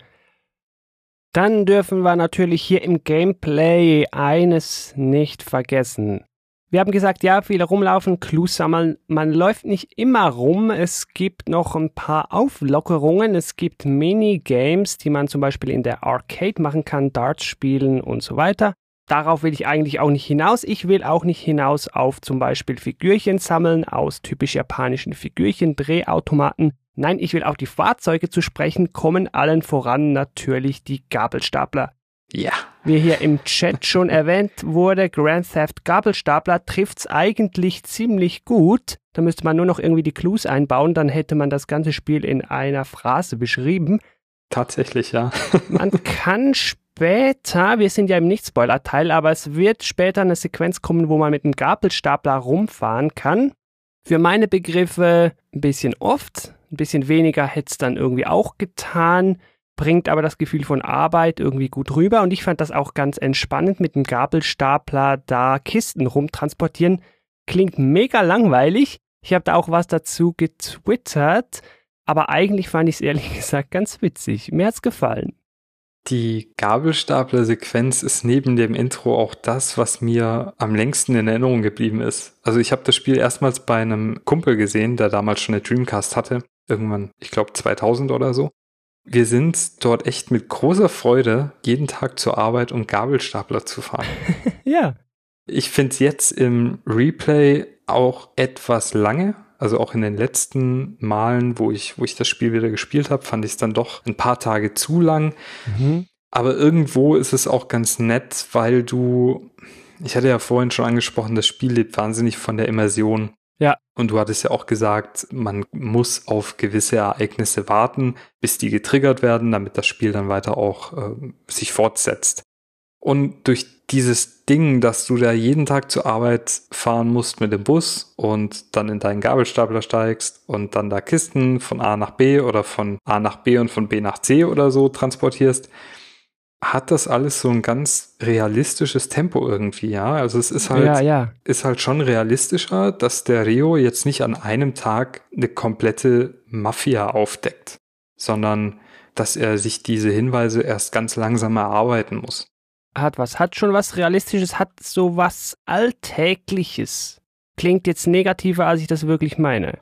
Dann dürfen wir natürlich hier im Gameplay eines nicht vergessen. Wir haben gesagt, ja, viel rumlaufen, Clues sammeln. Man läuft nicht immer rum. Es gibt noch ein paar Auflockerungen. Es gibt Minigames, die man zum Beispiel in der Arcade machen kann, Darts spielen und so weiter. Darauf will ich eigentlich auch nicht hinaus. Ich will auch nicht hinaus auf zum Beispiel Figürchen sammeln aus typisch japanischen Figürchen, Drehautomaten. Nein, ich will auf die Fahrzeuge zu sprechen kommen, allen voran natürlich die Gabelstapler. Ja. Wie hier im Chat schon erwähnt wurde, Grand Theft Gabelstapler trifft's eigentlich ziemlich gut. Da müsste man nur noch irgendwie die Clues einbauen, dann hätte man das ganze Spiel in einer Phrase beschrieben. Tatsächlich, ja. Man kann später, wir sind ja im Nicht-Spoiler-Teil, aber es wird später eine Sequenz kommen, wo man mit einem Gabelstapler rumfahren kann. Für meine Begriffe ein bisschen oft, ein bisschen weniger hätte es dann irgendwie auch getan, bringt aber das Gefühl von Arbeit irgendwie gut rüber und ich fand das auch ganz entspannend mit dem Gabelstapler da Kisten rumtransportieren. Klingt mega langweilig. Ich habe da auch was dazu getwittert, aber eigentlich fand ich es ehrlich gesagt ganz witzig. Mir hat's gefallen. Die Gabelstapler-Sequenz ist neben dem Intro auch das, was mir am längsten in Erinnerung geblieben ist. Also ich habe das Spiel erstmals bei einem Kumpel gesehen, der damals schon eine Dreamcast hatte. Irgendwann, ich glaube 2000 oder so. Wir sind dort echt mit großer Freude jeden Tag zur Arbeit, um Gabelstapler zu fahren. Ja. Ich finde es jetzt im Replay auch etwas lange. Also auch in den letzten Malen, wo ich das Spiel wieder gespielt habe, fand ich es dann doch ein paar Tage zu lang. Mhm. Aber irgendwo ist es auch ganz nett, weil ich hatte ja vorhin schon angesprochen, das Spiel lebt wahnsinnig von der Immersion. Ja. Und du hattest ja auch gesagt, man muss auf gewisse Ereignisse warten, bis die getriggert werden, damit das Spiel dann weiter auch sich fortsetzt. Und durch dieses Ding, dass du da jeden Tag zur Arbeit fahren musst mit dem Bus und dann in deinen Gabelstapler steigst und dann da Kisten von A nach B oder von A nach B und von B nach C oder so transportierst, hat das alles so ein ganz realistisches Tempo irgendwie, ja. Also es ist halt, ist halt schon realistischer, dass der Ryo jetzt nicht an einem Tag eine komplette Mafia aufdeckt, sondern dass er sich diese Hinweise erst ganz langsam erarbeiten muss. Hat schon was Realistisches, hat so was Alltägliches. Klingt jetzt negativer, als ich das wirklich meine.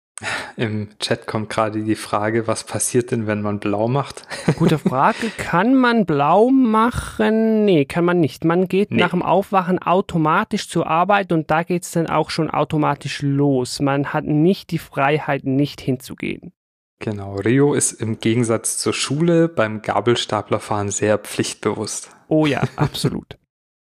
Im Chat kommt gerade die Frage, was passiert denn, wenn man blau macht? Gute Frage. Kann man blau machen? Nee, kann man nicht. Man geht nach dem Aufwachen automatisch zur Arbeit und da geht es dann auch schon automatisch los. Man hat nicht die Freiheit, nicht hinzugehen. Genau, Ryo ist im Gegensatz zur Schule beim Gabelstaplerfahren sehr pflichtbewusst. Oh ja, absolut.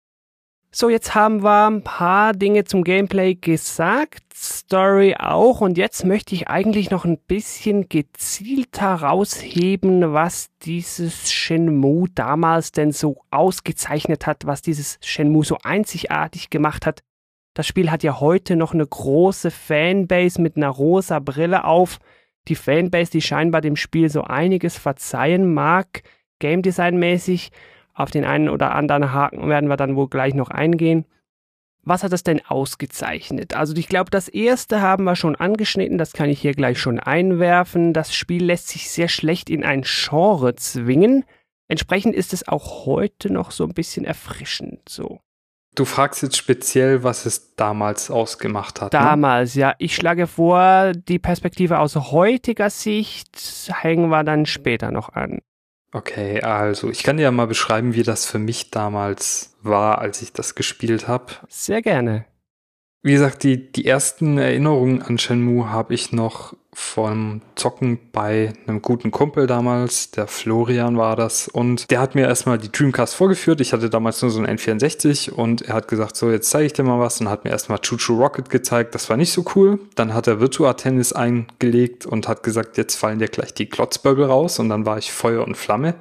So, jetzt haben wir ein paar Dinge zum Gameplay gesagt, Story auch, und jetzt möchte ich eigentlich noch ein bisschen gezielter rausheben, was dieses Shenmue damals denn so ausgezeichnet hat, was dieses Shenmue so einzigartig gemacht hat. Das Spiel hat ja heute noch eine große Fanbase mit einer rosa Brille auf. Die Fanbase, die scheinbar dem Spiel so einiges verzeihen mag, Game Design-mäßig. Auf den einen oder anderen Haken werden wir dann wohl gleich noch eingehen. Was hat das denn ausgezeichnet? Also ich glaube, das erste haben wir schon angeschnitten, das kann ich hier gleich schon einwerfen. Das Spiel lässt sich sehr schlecht in ein Genre zwingen. Entsprechend ist es auch heute noch so ein bisschen erfrischend so. Du fragst jetzt speziell, was es damals ausgemacht hat. Damals, ne? Ja. Ich schlage vor, die Perspektive aus heutiger Sicht hängen wir dann später noch an. Okay, also ich kann dir ja mal beschreiben, wie das für mich damals war, als ich das gespielt habe. Sehr gerne. Wie gesagt, die ersten Erinnerungen an Shenmue habe ich noch vom Zocken bei einem guten Kumpel damals, der Florian war das, und der hat mir erstmal die Dreamcast vorgeführt. Ich hatte damals nur so einen N64 und er hat gesagt, so jetzt zeige ich dir mal was, und hat mir erstmal Choo Choo Rocket gezeigt. Das war nicht so cool. Dann hat er Virtua Tennis eingelegt und hat gesagt, jetzt fallen dir gleich die Klotzböbbel raus, und dann war ich Feuer und Flamme.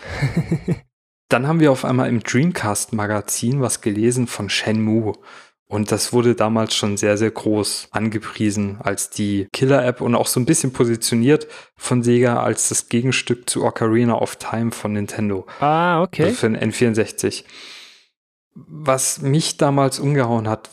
Dann haben wir auf einmal im Dreamcast-Magazin was gelesen von Shenmue. Und das wurde damals schon sehr, sehr groß angepriesen als die Killer-App und auch so ein bisschen positioniert von Sega als das Gegenstück zu Ocarina of Time von Nintendo. Ah, okay. Also für den N64. Was mich damals umgehauen hat,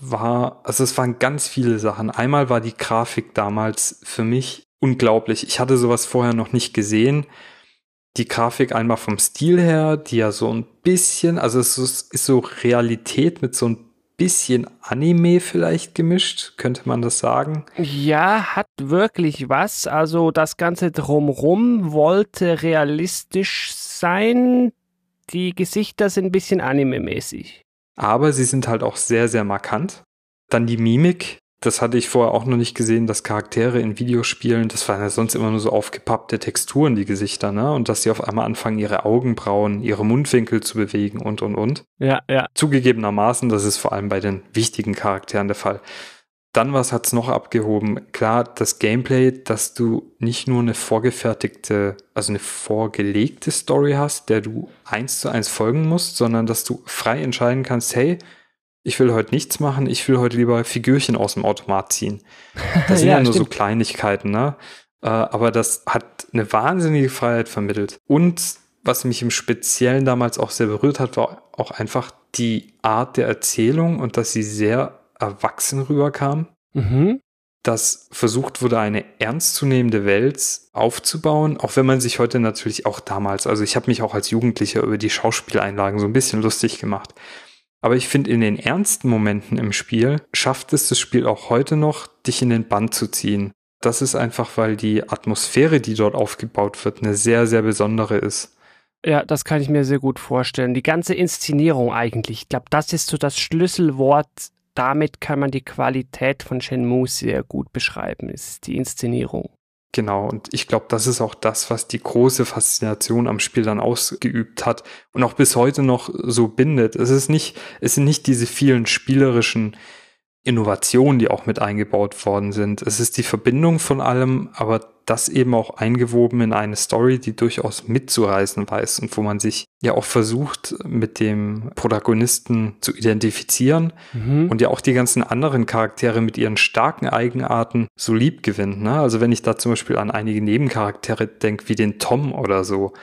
es waren ganz viele Sachen. Einmal war die Grafik damals für mich unglaublich. Ich hatte sowas vorher noch nicht gesehen. Die Grafik einmal vom Stil her, die ja so ein bisschen, also es ist so Realität mit so ein bisschen Anime vielleicht gemischt, könnte man das sagen? Ja, hat wirklich was. Also das Ganze drumrum wollte realistisch sein. Die Gesichter sind ein bisschen anime-mäßig. Aber sie sind halt auch sehr, sehr markant. Dann die Mimik. Das hatte ich vorher auch noch nicht gesehen, dass Charaktere in Videospielen, das waren ja sonst immer nur so aufgepappte Texturen, die Gesichter, ne? Und dass sie auf einmal anfangen, ihre Augenbrauen, ihre Mundwinkel zu bewegen und. Ja, ja. Zugegebenermaßen, das ist vor allem bei den wichtigen Charakteren der Fall. Dann, was hat's noch abgehoben? Klar, das Gameplay, dass du nicht nur eine vorgefertigte, also eine vorgelegte Story hast, der du 1:1 folgen musst, sondern dass du frei entscheiden kannst, hey, ich will heute nichts machen, ich will heute lieber Figürchen aus dem Automat ziehen. Das sind ja nur so Kleinigkeiten, ne? Aber das hat eine wahnsinnige Freiheit vermittelt. Und was mich im Speziellen damals auch sehr berührt hat, war auch einfach die Art der Erzählung und dass sie sehr erwachsen rüberkam. Mhm. Dass versucht wurde, eine ernstzunehmende Welt aufzubauen, auch wenn man sich heute natürlich auch damals, also ich habe mich auch als Jugendlicher über die Schauspieleinlagen so ein bisschen lustig gemacht. Aber ich finde, in den ernsten Momenten im Spiel schafft es das Spiel auch heute noch, dich in den Bann zu ziehen. Das ist einfach, weil die Atmosphäre, die dort aufgebaut wird, eine sehr, sehr besondere ist. Ja, das kann ich mir sehr gut vorstellen. Die ganze Inszenierung eigentlich. Ich glaube, das ist so das Schlüsselwort. Damit kann man die Qualität von Shenmue sehr gut beschreiben. Es ist die Inszenierung. Genau, und ich glaube, das ist auch das, was die große Faszination am Spiel dann ausgeübt hat und auch bis heute noch so bindet. Es sind nicht diese vielen spielerischen Innovationen, die auch mit eingebaut worden sind. Es ist die Verbindung von allem, aber das eben auch eingewoben in eine Story, die durchaus mitzureißen weiß und wo man sich ja auch versucht, mit dem Protagonisten zu identifizieren und ja auch die ganzen anderen Charaktere mit ihren starken Eigenarten so lieb gewinnt. Ne? Also wenn ich da zum Beispiel an einige Nebencharaktere denke, wie den Tom oder so,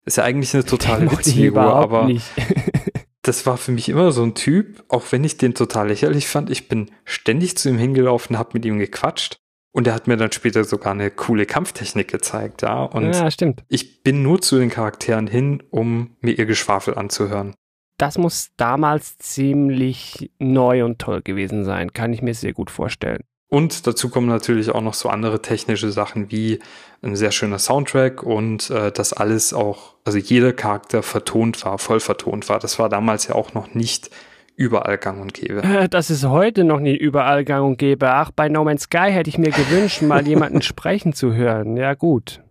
Ist ja eigentlich eine totale Den mochte ich Witzfigur, überhaupt aber nicht. das war für mich immer so ein Typ, auch wenn ich den total lächerlich fand. Ich bin ständig zu ihm hingelaufen, habe mit ihm gequatscht und er hat mir dann später sogar eine coole Kampftechnik gezeigt, ja. Und Ja, stimmt. ich bin nur zu den Charakteren hin, um mir ihr Geschwafel anzuhören. Das muss damals ziemlich neu und toll gewesen sein, kann ich mir sehr gut vorstellen. Und dazu kommen natürlich auch noch so andere technische Sachen wie ein sehr schöner Soundtrack und dass alles auch, also jeder Charakter vertont war, voll vertont war. Das war damals ja auch noch nicht überall gang und gäbe. Das ist heute noch nie überall gang und gäbe. Ach, bei No Man's Sky hätte ich mir gewünscht, mal jemanden sprechen zu hören. Ja, gut.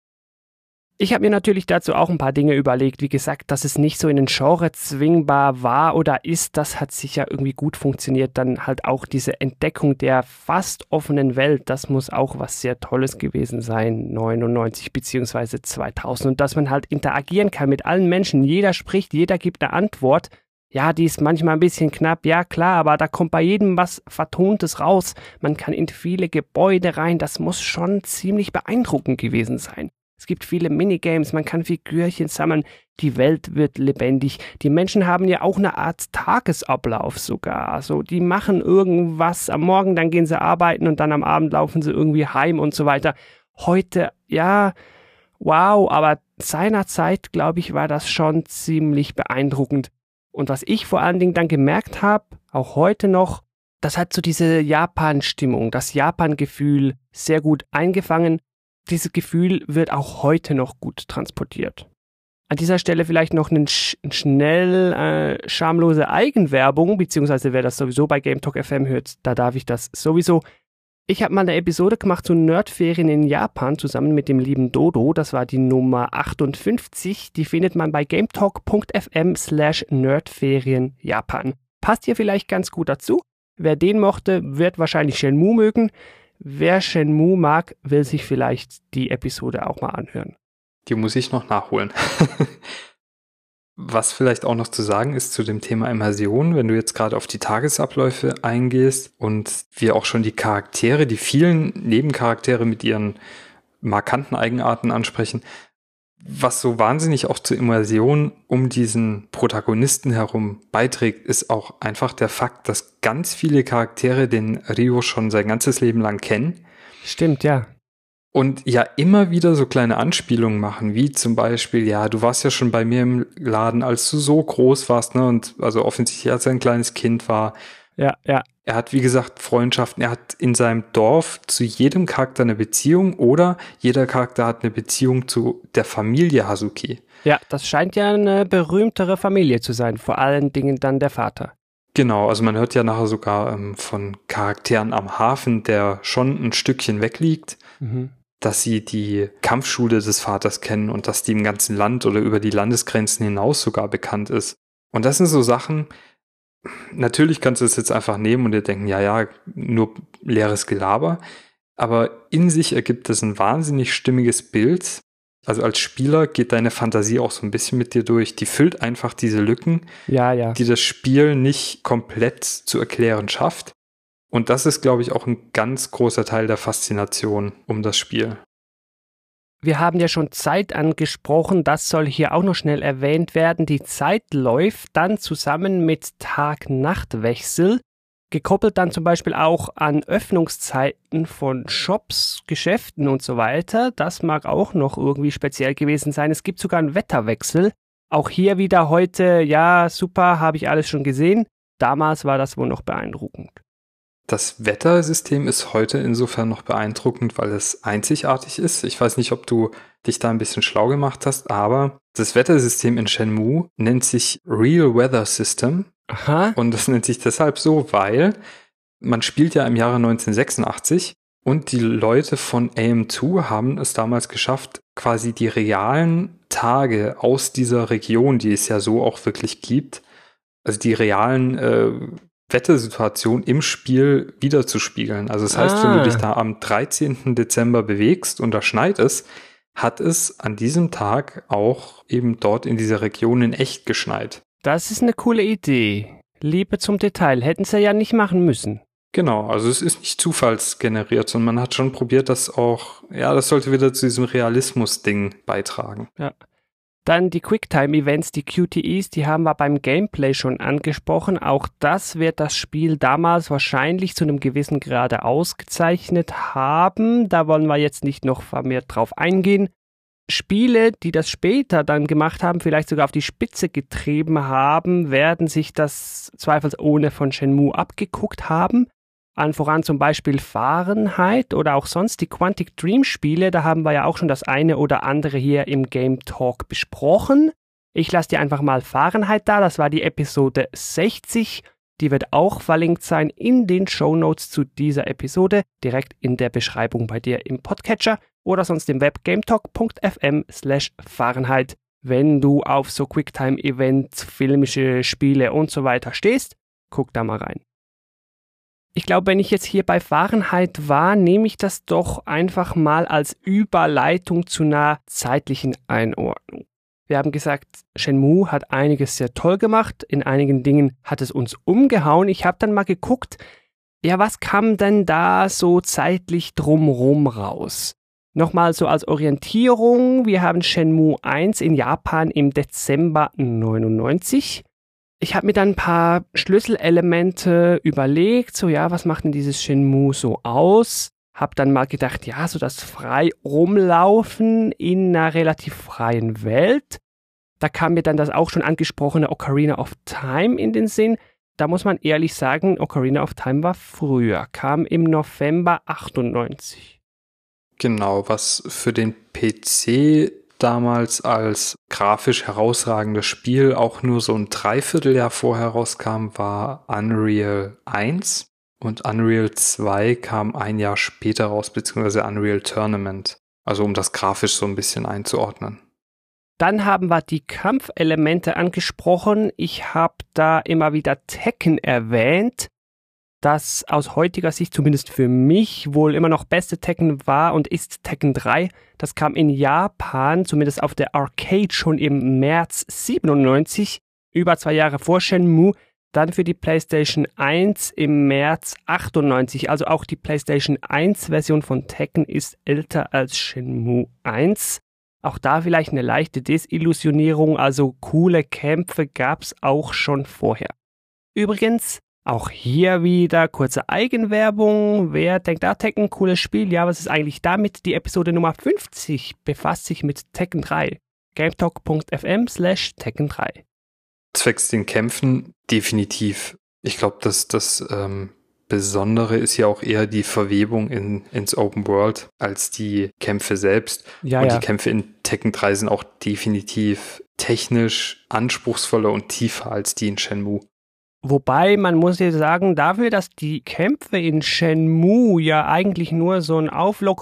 Ich habe mir natürlich dazu auch ein paar Dinge überlegt. Wie gesagt, dass es nicht so in den Genre zwingbar war oder ist, das hat sicher irgendwie gut funktioniert. Dann halt auch diese Entdeckung der fast offenen Welt, das muss auch was sehr Tolles gewesen sein, 99 bzw. 2000. Und dass man halt interagieren kann mit allen Menschen. Jeder spricht, jeder gibt eine Antwort. Ja, die ist manchmal ein bisschen knapp, ja klar, aber da kommt bei jedem was Vertontes raus. Man kann in viele Gebäude rein, das muss schon ziemlich beeindruckend gewesen sein. Es gibt viele Minigames, man kann Figürchen sammeln, die Welt wird lebendig. Die Menschen haben ja auch eine Art Tagesablauf sogar. Also die machen irgendwas am Morgen, dann gehen sie arbeiten und dann am Abend laufen sie irgendwie heim und so weiter. Heute, ja, wow, aber seinerzeit, glaube ich, war das schon ziemlich beeindruckend. Und was ich vor allen Dingen dann gemerkt habe, auch heute noch, das hat so diese Japan-Stimmung, das Japan-Gefühl sehr gut eingefangen. Dieses Gefühl wird auch heute noch gut transportiert. An dieser Stelle vielleicht noch eine schnell schamlose Eigenwerbung, beziehungsweise wer das sowieso bei Game Talk FM hört, da darf ich das sowieso. Ich habe mal eine Episode gemacht zu Nerdferien in Japan zusammen mit dem lieben Dodo. Das war die Nummer 58. Die findet man bei gametalk.fm/Nerdferien Japan. Passt hier vielleicht ganz gut dazu. Wer den mochte, wird wahrscheinlich Shenmue mögen. Wer Shenmue mag, will sich vielleicht die Episode auch mal anhören. Die muss ich noch nachholen. Was vielleicht auch noch zu sagen ist zu dem Thema Immersion, wenn du jetzt gerade auf die Tagesabläufe eingehst und wir auch schon die Charaktere, die vielen Nebencharaktere mit ihren markanten Eigenarten ansprechen, was so wahnsinnig auch zur Immersion um diesen Protagonisten herum beiträgt, ist auch einfach der Fakt, dass ganz viele Charaktere den Ryo schon sein ganzes Leben lang kennen. Stimmt, ja. Und ja immer wieder so kleine Anspielungen machen, wie zum Beispiel, ja, du warst ja schon bei mir im Laden, als du so groß warst, ne, und also offensichtlich als er ein kleines Kind war. Ja. Er hat, wie gesagt, Freundschaften, er hat in seinem Dorf zu jedem Charakter eine Beziehung oder jeder Charakter hat eine Beziehung zu der Familie Hazuki. Ja, das scheint ja eine berühmtere Familie zu sein, vor allen Dingen dann der Vater. Genau, also man hört ja nachher sogar von Charakteren am Hafen, der schon ein Stückchen weg liegt, dass sie die Kampfschule des Vaters kennen und dass die im ganzen Land oder über die Landesgrenzen hinaus sogar bekannt ist. Und das sind so Sachen, natürlich kannst du es jetzt einfach nehmen und dir denken, ja, nur leeres Gelaber, aber in sich ergibt es ein wahnsinnig stimmiges Bild. Also als Spieler geht deine Fantasie auch so ein bisschen mit dir durch. Die füllt einfach diese Lücken, ja, die das Spiel nicht komplett zu erklären schafft. Und das ist, glaube ich, auch ein ganz großer Teil der Faszination um das Spiel. Wir haben ja schon Zeit angesprochen, das soll hier auch noch schnell erwähnt werden. Die Zeit läuft dann zusammen mit Tag-Nacht-Wechsel, gekoppelt dann zum Beispiel auch an Öffnungszeiten von Shops, Geschäften und so weiter. Das mag auch noch irgendwie speziell gewesen sein. Es gibt sogar einen Wetterwechsel. Auch hier wieder heute, ja, super, habe ich alles schon gesehen. Damals war das wohl noch beeindruckend. Das Wettersystem ist heute insofern noch beeindruckend, weil es einzigartig ist. Ich weiß nicht, ob du dich da ein bisschen schlau gemacht hast, aber das Wettersystem in Shenmue nennt sich Real Weather System. Aha. Und das nennt sich deshalb so, weil man spielt ja im Jahre 1986 und die Leute von AM2 haben es damals geschafft, quasi die realen Tage aus dieser Region, die es ja so auch wirklich gibt, also die realen Wettersituation im Spiel wiederzuspiegeln. Also das heißt, wenn du dich da am 13. Dezember bewegst und da schneit es, hat es an diesem Tag auch eben dort in dieser Region in echt geschneit. Das ist eine coole Idee. Liebe zum Detail. Hätten sie ja nicht machen müssen. Genau, also es ist nicht zufallsgeneriert, sondern man hat schon probiert, das auch, ja, das sollte wieder zu diesem Realismus-Ding beitragen. Ja. Dann die Quicktime-Events, die QTEs, die haben wir beim Gameplay schon angesprochen. Auch das wird das Spiel damals wahrscheinlich zu einem gewissen Grade ausgezeichnet haben. Da wollen wir jetzt nicht noch vermehrt drauf eingehen. Spiele, die das später dann gemacht haben, vielleicht sogar auf die Spitze getrieben haben, werden sich das zweifelsohne von Shenmue abgeguckt haben. Allen voran zum Beispiel Fahrenheit oder auch sonst die Quantic Dream Spiele, da haben wir ja auch schon das eine oder andere hier im Game Talk besprochen. Ich lasse dir einfach mal Fahrenheit da, das war die Episode 60, die wird auch verlinkt sein in den Shownotes zu dieser Episode, direkt in der Beschreibung bei dir im Podcatcher oder sonst im Web gametalk.fm/Fahrenheit, wenn du auf so Quicktime-Events, filmische Spiele und so weiter stehst, guck da mal rein. Ich glaube, wenn ich jetzt hier bei Fahrenheit war, nehme ich das doch einfach mal als Überleitung zu einer zeitlichen Einordnung. Wir haben gesagt, Shenmue hat einiges sehr toll gemacht, in einigen Dingen hat es uns umgehauen. Ich habe dann mal geguckt, ja, was kam denn da so zeitlich drumrum raus? Nochmal so als Orientierung, wir haben Shenmue 1 in Japan im Dezember 99. Ich habe mir dann ein paar Schlüsselelemente überlegt, so ja, was macht denn dieses Shenmue so aus? Hab dann mal gedacht, ja, so das frei rumlaufen in einer relativ freien Welt. Da kam mir dann das auch schon angesprochene Ocarina of Time in den Sinn. Da muss man ehrlich sagen, Ocarina of Time war früher, kam im November 98. Genau, was für den PC damals als grafisch herausragendes Spiel auch nur so ein Dreivierteljahr vorher rauskam, war Unreal 1 und Unreal 2 kam ein Jahr später raus, beziehungsweise Unreal Tournament, also um das grafisch so ein bisschen einzuordnen. Dann haben wir die Kampfelemente angesprochen. Ich habe da immer wieder Tekken erwähnt, das aus heutiger Sicht zumindest für mich wohl immer noch beste Tekken war und ist Tekken 3. Das kam in Japan, zumindest auf der Arcade, schon im März 97, über 2 Jahre vor Shenmue. Dann für die PlayStation 1 im März 98. Also auch die PlayStation 1 Version von Tekken ist älter als Shenmue 1. Auch da vielleicht eine leichte Desillusionierung, also coole Kämpfe gab es auch schon vorher. Übrigens, auch hier wieder kurze Eigenwerbung. Wer denkt, Tekken, cooles Spiel? Ja, was ist eigentlich damit? Die Episode Nummer 50 befasst sich mit Tekken 3. gametalk.fm/Tekken3. Zwecks den Kämpfen definitiv. Ich glaube, dass das Besondere ist ja auch eher die Verwebung ins Open World als die Kämpfe selbst. Ja, und ja. die Kämpfe in Tekken 3 sind auch definitiv technisch anspruchsvoller und tiefer als die in Shenmue. Wobei, man muss ja sagen, dafür, dass die Kämpfe in Shenmue ja eigentlich nur so ein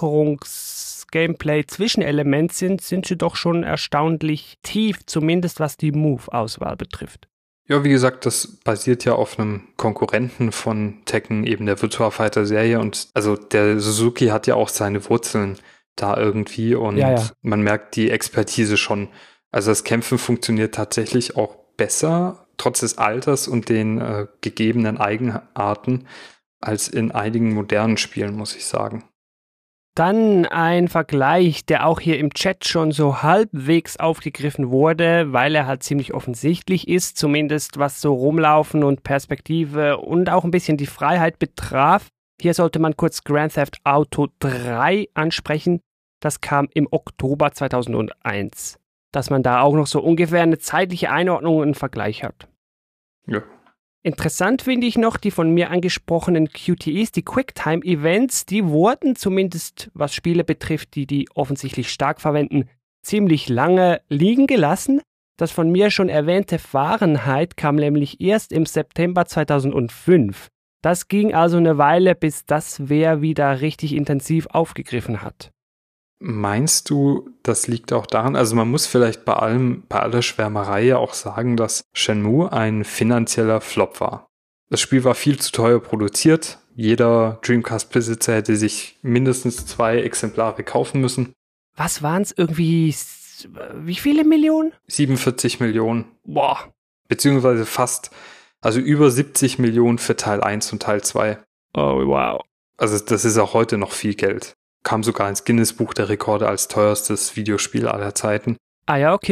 Auflockerungs-Gameplay-Zwischenelement sind sie doch schon erstaunlich tief, zumindest was die Move-Auswahl betrifft. Ja, wie gesagt, das basiert ja auf einem Konkurrenten von Tekken, eben der Virtua Fighter Serie, und also der Suzuki hat ja auch seine Wurzeln da irgendwie und man merkt die Expertise schon. Also das Kämpfen funktioniert tatsächlich auch besser, trotz des Alters und den gegebenen Eigenarten, als in einigen modernen Spielen, muss ich sagen. Dann ein Vergleich, der auch hier im Chat schon so halbwegs aufgegriffen wurde, weil er halt ziemlich offensichtlich ist, zumindest was so Rumlaufen und Perspektive und auch ein bisschen die Freiheit betraf. Hier sollte man kurz Grand Theft Auto 3 ansprechen. Das kam im Oktober 2001. Dass man da auch noch so ungefähr eine zeitliche Einordnung und einen Vergleich hat. Ja. Interessant finde ich noch die von mir angesprochenen QTEs, die Quicktime-Events, die wurden zumindest, was Spiele betrifft, die offensichtlich stark verwenden, ziemlich lange liegen gelassen. Das von mir schon erwähnte Fahrenheit kam nämlich erst im September 2005. Das ging also eine Weile, bis das wer wieder richtig intensiv aufgegriffen hat. Meinst du, das liegt auch daran, also man muss vielleicht bei aller Schwärmerei ja auch sagen, dass Shenmue ein finanzieller Flop war. Das Spiel war viel zu teuer produziert. Jeder Dreamcast-Besitzer hätte sich mindestens 2 Exemplare kaufen müssen. Was waren es irgendwie, wie viele Millionen? 47 Millionen. Boah. Beziehungsweise fast, also über 70 Millionen für Teil 1 und Teil 2. Oh, wow. Also das ist auch heute noch viel Geld. Kam sogar ins Guinness-Buch der Rekorde als teuerstes Videospiel aller Zeiten. Ah ja, okay.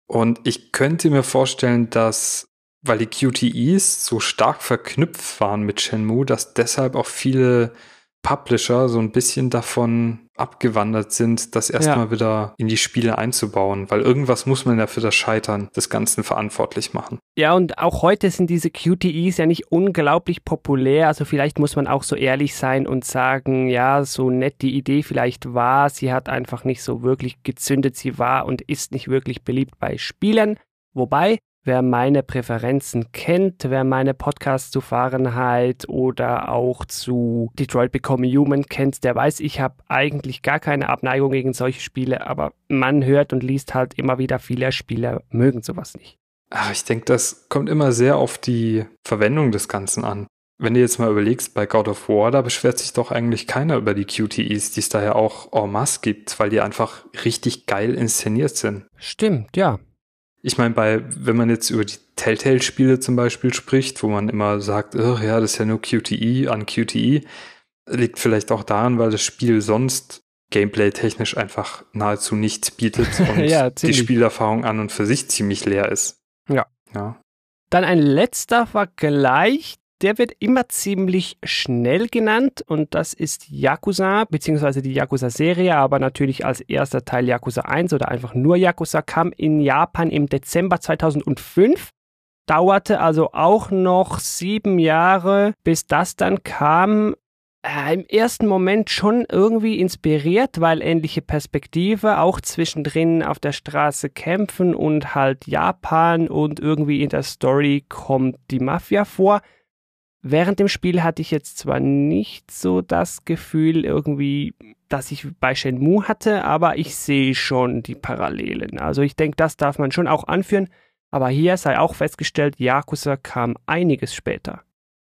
Und ich könnte mir vorstellen, dass, weil die QTEs so stark verknüpft waren mit Shenmue, dass deshalb auch viele Publisher so ein bisschen davon abgewandert sind, das erstmal wieder in die Spiele einzubauen, weil irgendwas muss man ja für das Scheitern des Ganzen verantwortlich machen. Ja, und auch heute sind diese QTEs ja nicht unglaublich populär, also vielleicht muss man auch so ehrlich sein und sagen, ja, so nett die Idee vielleicht war, sie hat einfach nicht so wirklich gezündet, sie war und ist nicht wirklich beliebt bei Spielern, wobei wer meine Präferenzen kennt, wer meine Podcasts zu Fahrenheit oder auch zu Detroit Become Human kennt, der weiß, ich habe eigentlich gar keine Abneigung gegen solche Spiele, aber man hört und liest halt immer wieder, viele Spieler mögen sowas nicht. Ach, ich denke, das kommt immer sehr auf die Verwendung des Ganzen an. Wenn du jetzt mal überlegst, bei God of War, da beschwert sich doch eigentlich keiner über die QTEs, die es da ja auch en masse gibt, weil die einfach richtig geil inszeniert sind. Stimmt, ja. Ich meine, wenn man jetzt über die Telltale-Spiele zum Beispiel spricht, wo man immer sagt, ja, das ist ja nur QTE an QTE, liegt vielleicht auch daran, weil das Spiel sonst gameplay-technisch einfach nahezu nichts bietet und ja, die Spielerfahrung an und für sich ziemlich leer ist. Ja. Dann ein letzter Vergleich, der wird immer ziemlich schnell genannt und das ist Yakuza, beziehungsweise die Yakuza-Serie, aber natürlich als erster Teil Yakuza 1 oder einfach nur Yakuza, kam in Japan im Dezember 2005, dauerte also auch noch 7 Jahre, bis das dann kam. Im ersten Moment schon irgendwie inspiriert, weil ähnliche Perspektive, auch zwischendrin auf der Straße kämpfen und halt Japan und irgendwie in der Story kommt die Mafia vor. Während dem Spiel hatte ich jetzt zwar nicht so das Gefühl irgendwie, dass ich bei Shenmue hatte, aber ich sehe schon die Parallelen. Also ich denke, das darf man schon auch anführen, aber hier sei auch festgestellt, Yakuza kam einiges später.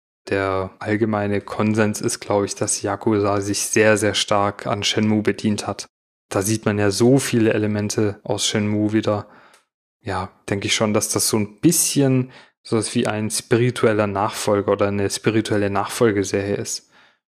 Der allgemeine Konsens ist, glaube ich, dass Yakuza sich sehr, sehr stark an Shenmue bedient hat. Da sieht man ja so viele Elemente aus Shenmue wieder. Ja, denke ich schon, dass das so ein bisschen so was wie ein spiritueller Nachfolger oder eine spirituelle Nachfolgeserie ist.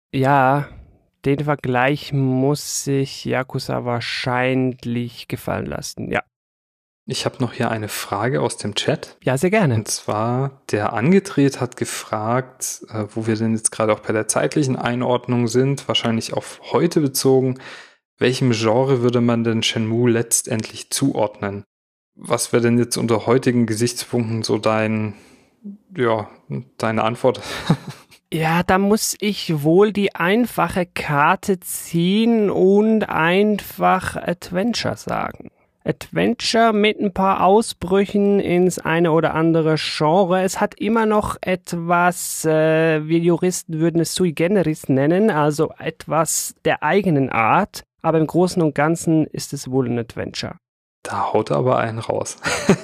Ja, den Vergleich muss sich Yakuza wahrscheinlich gefallen lassen, ja. Ich habe noch hier eine Frage aus dem Chat. Ja, sehr gerne. Und zwar, der Angedreht hat gefragt, wo wir denn jetzt gerade auch bei der zeitlichen Einordnung sind, wahrscheinlich auf heute bezogen, welchem Genre würde man denn Shenmue letztendlich zuordnen? Was wäre denn jetzt unter heutigen Gesichtspunkten so deine Antwort? Ja, da muss ich wohl die einfache Karte ziehen und einfach Adventure sagen. Adventure mit ein paar Ausbrüchen ins eine oder andere Genre. Es hat immer noch etwas, wir Juristen würden es sui generis nennen, also etwas der eigenen Art, aber im Großen und Ganzen ist es wohl ein Adventure. Da haut aber einen raus.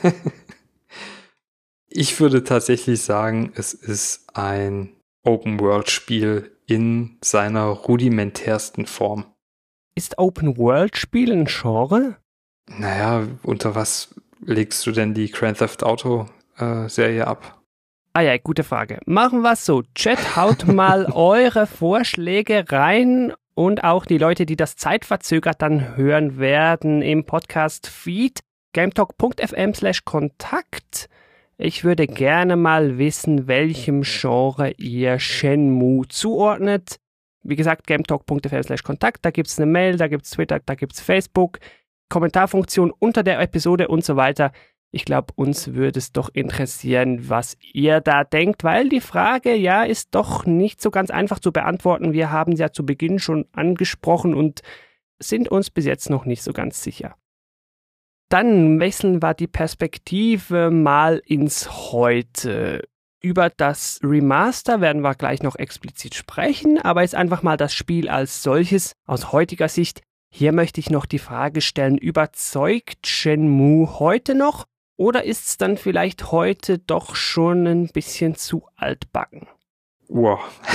Ich würde tatsächlich sagen, es ist ein Open-World-Spiel in seiner rudimentärsten Form. Ist Open-World-Spiel ein Genre? Naja, unter was legst du denn die Grand Theft Auto Serie ab? Ah ja, gute Frage. Machen wir es so. Chat, haut mal eure Vorschläge rein und auch die Leute, die das zeitverzögert dann hören werden im Podcast-Feed gametalk.fm/Kontakt. Ich würde gerne mal wissen, welchem Genre ihr Shenmue zuordnet. Wie gesagt, gametalk.fm/Kontakt, da gibt es eine Mail, da gibt es Twitter, da gibt es Facebook, Kommentarfunktion unter der Episode und so weiter. Ich glaube, uns würde es doch interessieren, was ihr da denkt, weil die Frage ja ist doch nicht so ganz einfach zu beantworten. Wir haben sie ja zu Beginn schon angesprochen und sind uns bis jetzt noch nicht so ganz sicher. Dann wechseln wir die Perspektive mal ins Heute. Über das Remaster werden wir gleich noch explizit sprechen, aber jetzt einfach mal das Spiel als solches aus heutiger Sicht. Hier möchte ich noch die Frage stellen, überzeugt Shenmue heute noch oder ist es dann vielleicht heute doch schon ein bisschen zu altbacken? Wow.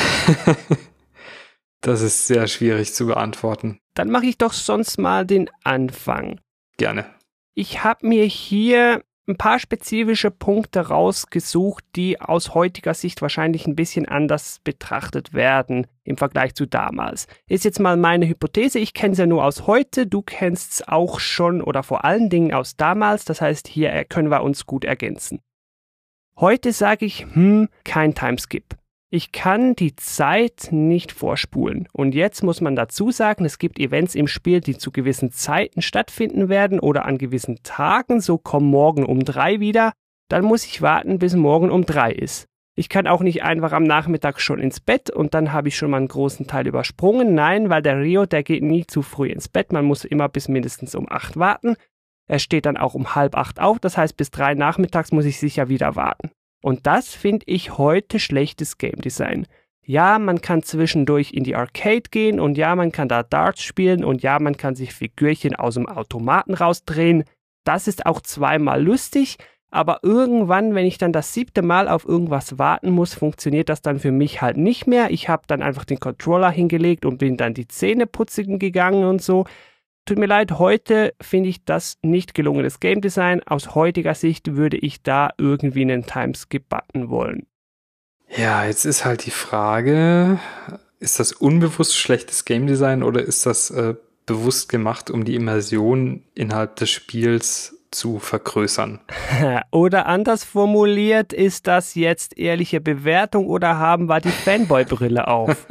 Das ist sehr schwierig zu beantworten. Dann mache ich doch sonst mal den Anfang. Gerne. Ich habe mir hier ein paar spezifische Punkte rausgesucht, die aus heutiger Sicht wahrscheinlich ein bisschen anders betrachtet werden im Vergleich zu damals. Ist jetzt mal meine Hypothese, ich kenne es ja nur aus heute, du kennst es auch schon oder vor allen Dingen aus damals, das heißt, hier können wir uns gut ergänzen. Heute sage ich, kein Timeskip. Ich kann die Zeit nicht vorspulen. Und jetzt muss man dazu sagen, es gibt Events im Spiel, die zu gewissen Zeiten stattfinden werden oder an gewissen Tagen, so komm morgen um 3 wieder, dann muss ich warten, bis morgen um 3 ist. Ich kann auch nicht einfach am Nachmittag schon ins Bett und dann habe ich schon mal einen großen Teil übersprungen. Nein, weil der Rio, der geht nie zu früh ins Bett. Man muss immer bis mindestens um 8 warten. Er steht dann auch um 7:30 auf, das heißt bis 3 nachmittags muss ich sicher wieder warten. Und das finde ich heute schlechtes Game Design. Ja, man kann zwischendurch in die Arcade gehen und ja, man kann da Darts spielen und ja, man kann sich Figürchen aus dem Automaten rausdrehen. Das ist auch zweimal lustig, aber irgendwann, wenn ich dann das 7. Mal auf irgendwas warten muss, funktioniert das dann für mich halt nicht mehr. Ich habe dann einfach den Controller hingelegt und bin dann die Zähne putzen gegangen und so. Tut mir leid, heute finde ich das nicht gelungenes Game Design. Aus heutiger Sicht würde ich da irgendwie einen Timeskip-Button wollen. Ja, jetzt ist halt die Frage, ist das unbewusst schlechtes Game Design oder ist das bewusst gemacht, um die Immersion innerhalb des Spiels zu vergrößern? Oder anders formuliert, ist das jetzt ehrliche Bewertung oder haben wir die Fanboy-Brille auf?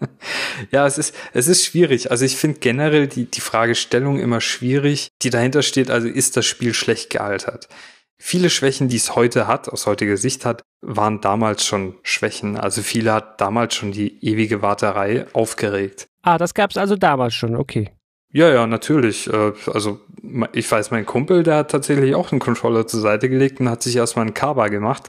Ja, es ist schwierig. Also ich finde generell die Fragestellung immer schwierig, die dahinter steht, also ist das Spiel schlecht gealtert? Viele Schwächen, die es heute hat, aus heutiger Sicht hat, waren damals schon Schwächen. Also viele hat damals schon die ewige Warterei aufgeregt. Ah, das gab's also damals schon, okay. Ja, natürlich. Also ich weiß, mein Kumpel, der hat tatsächlich auch einen Controller zur Seite gelegt und hat sich erstmal einen Kaba gemacht,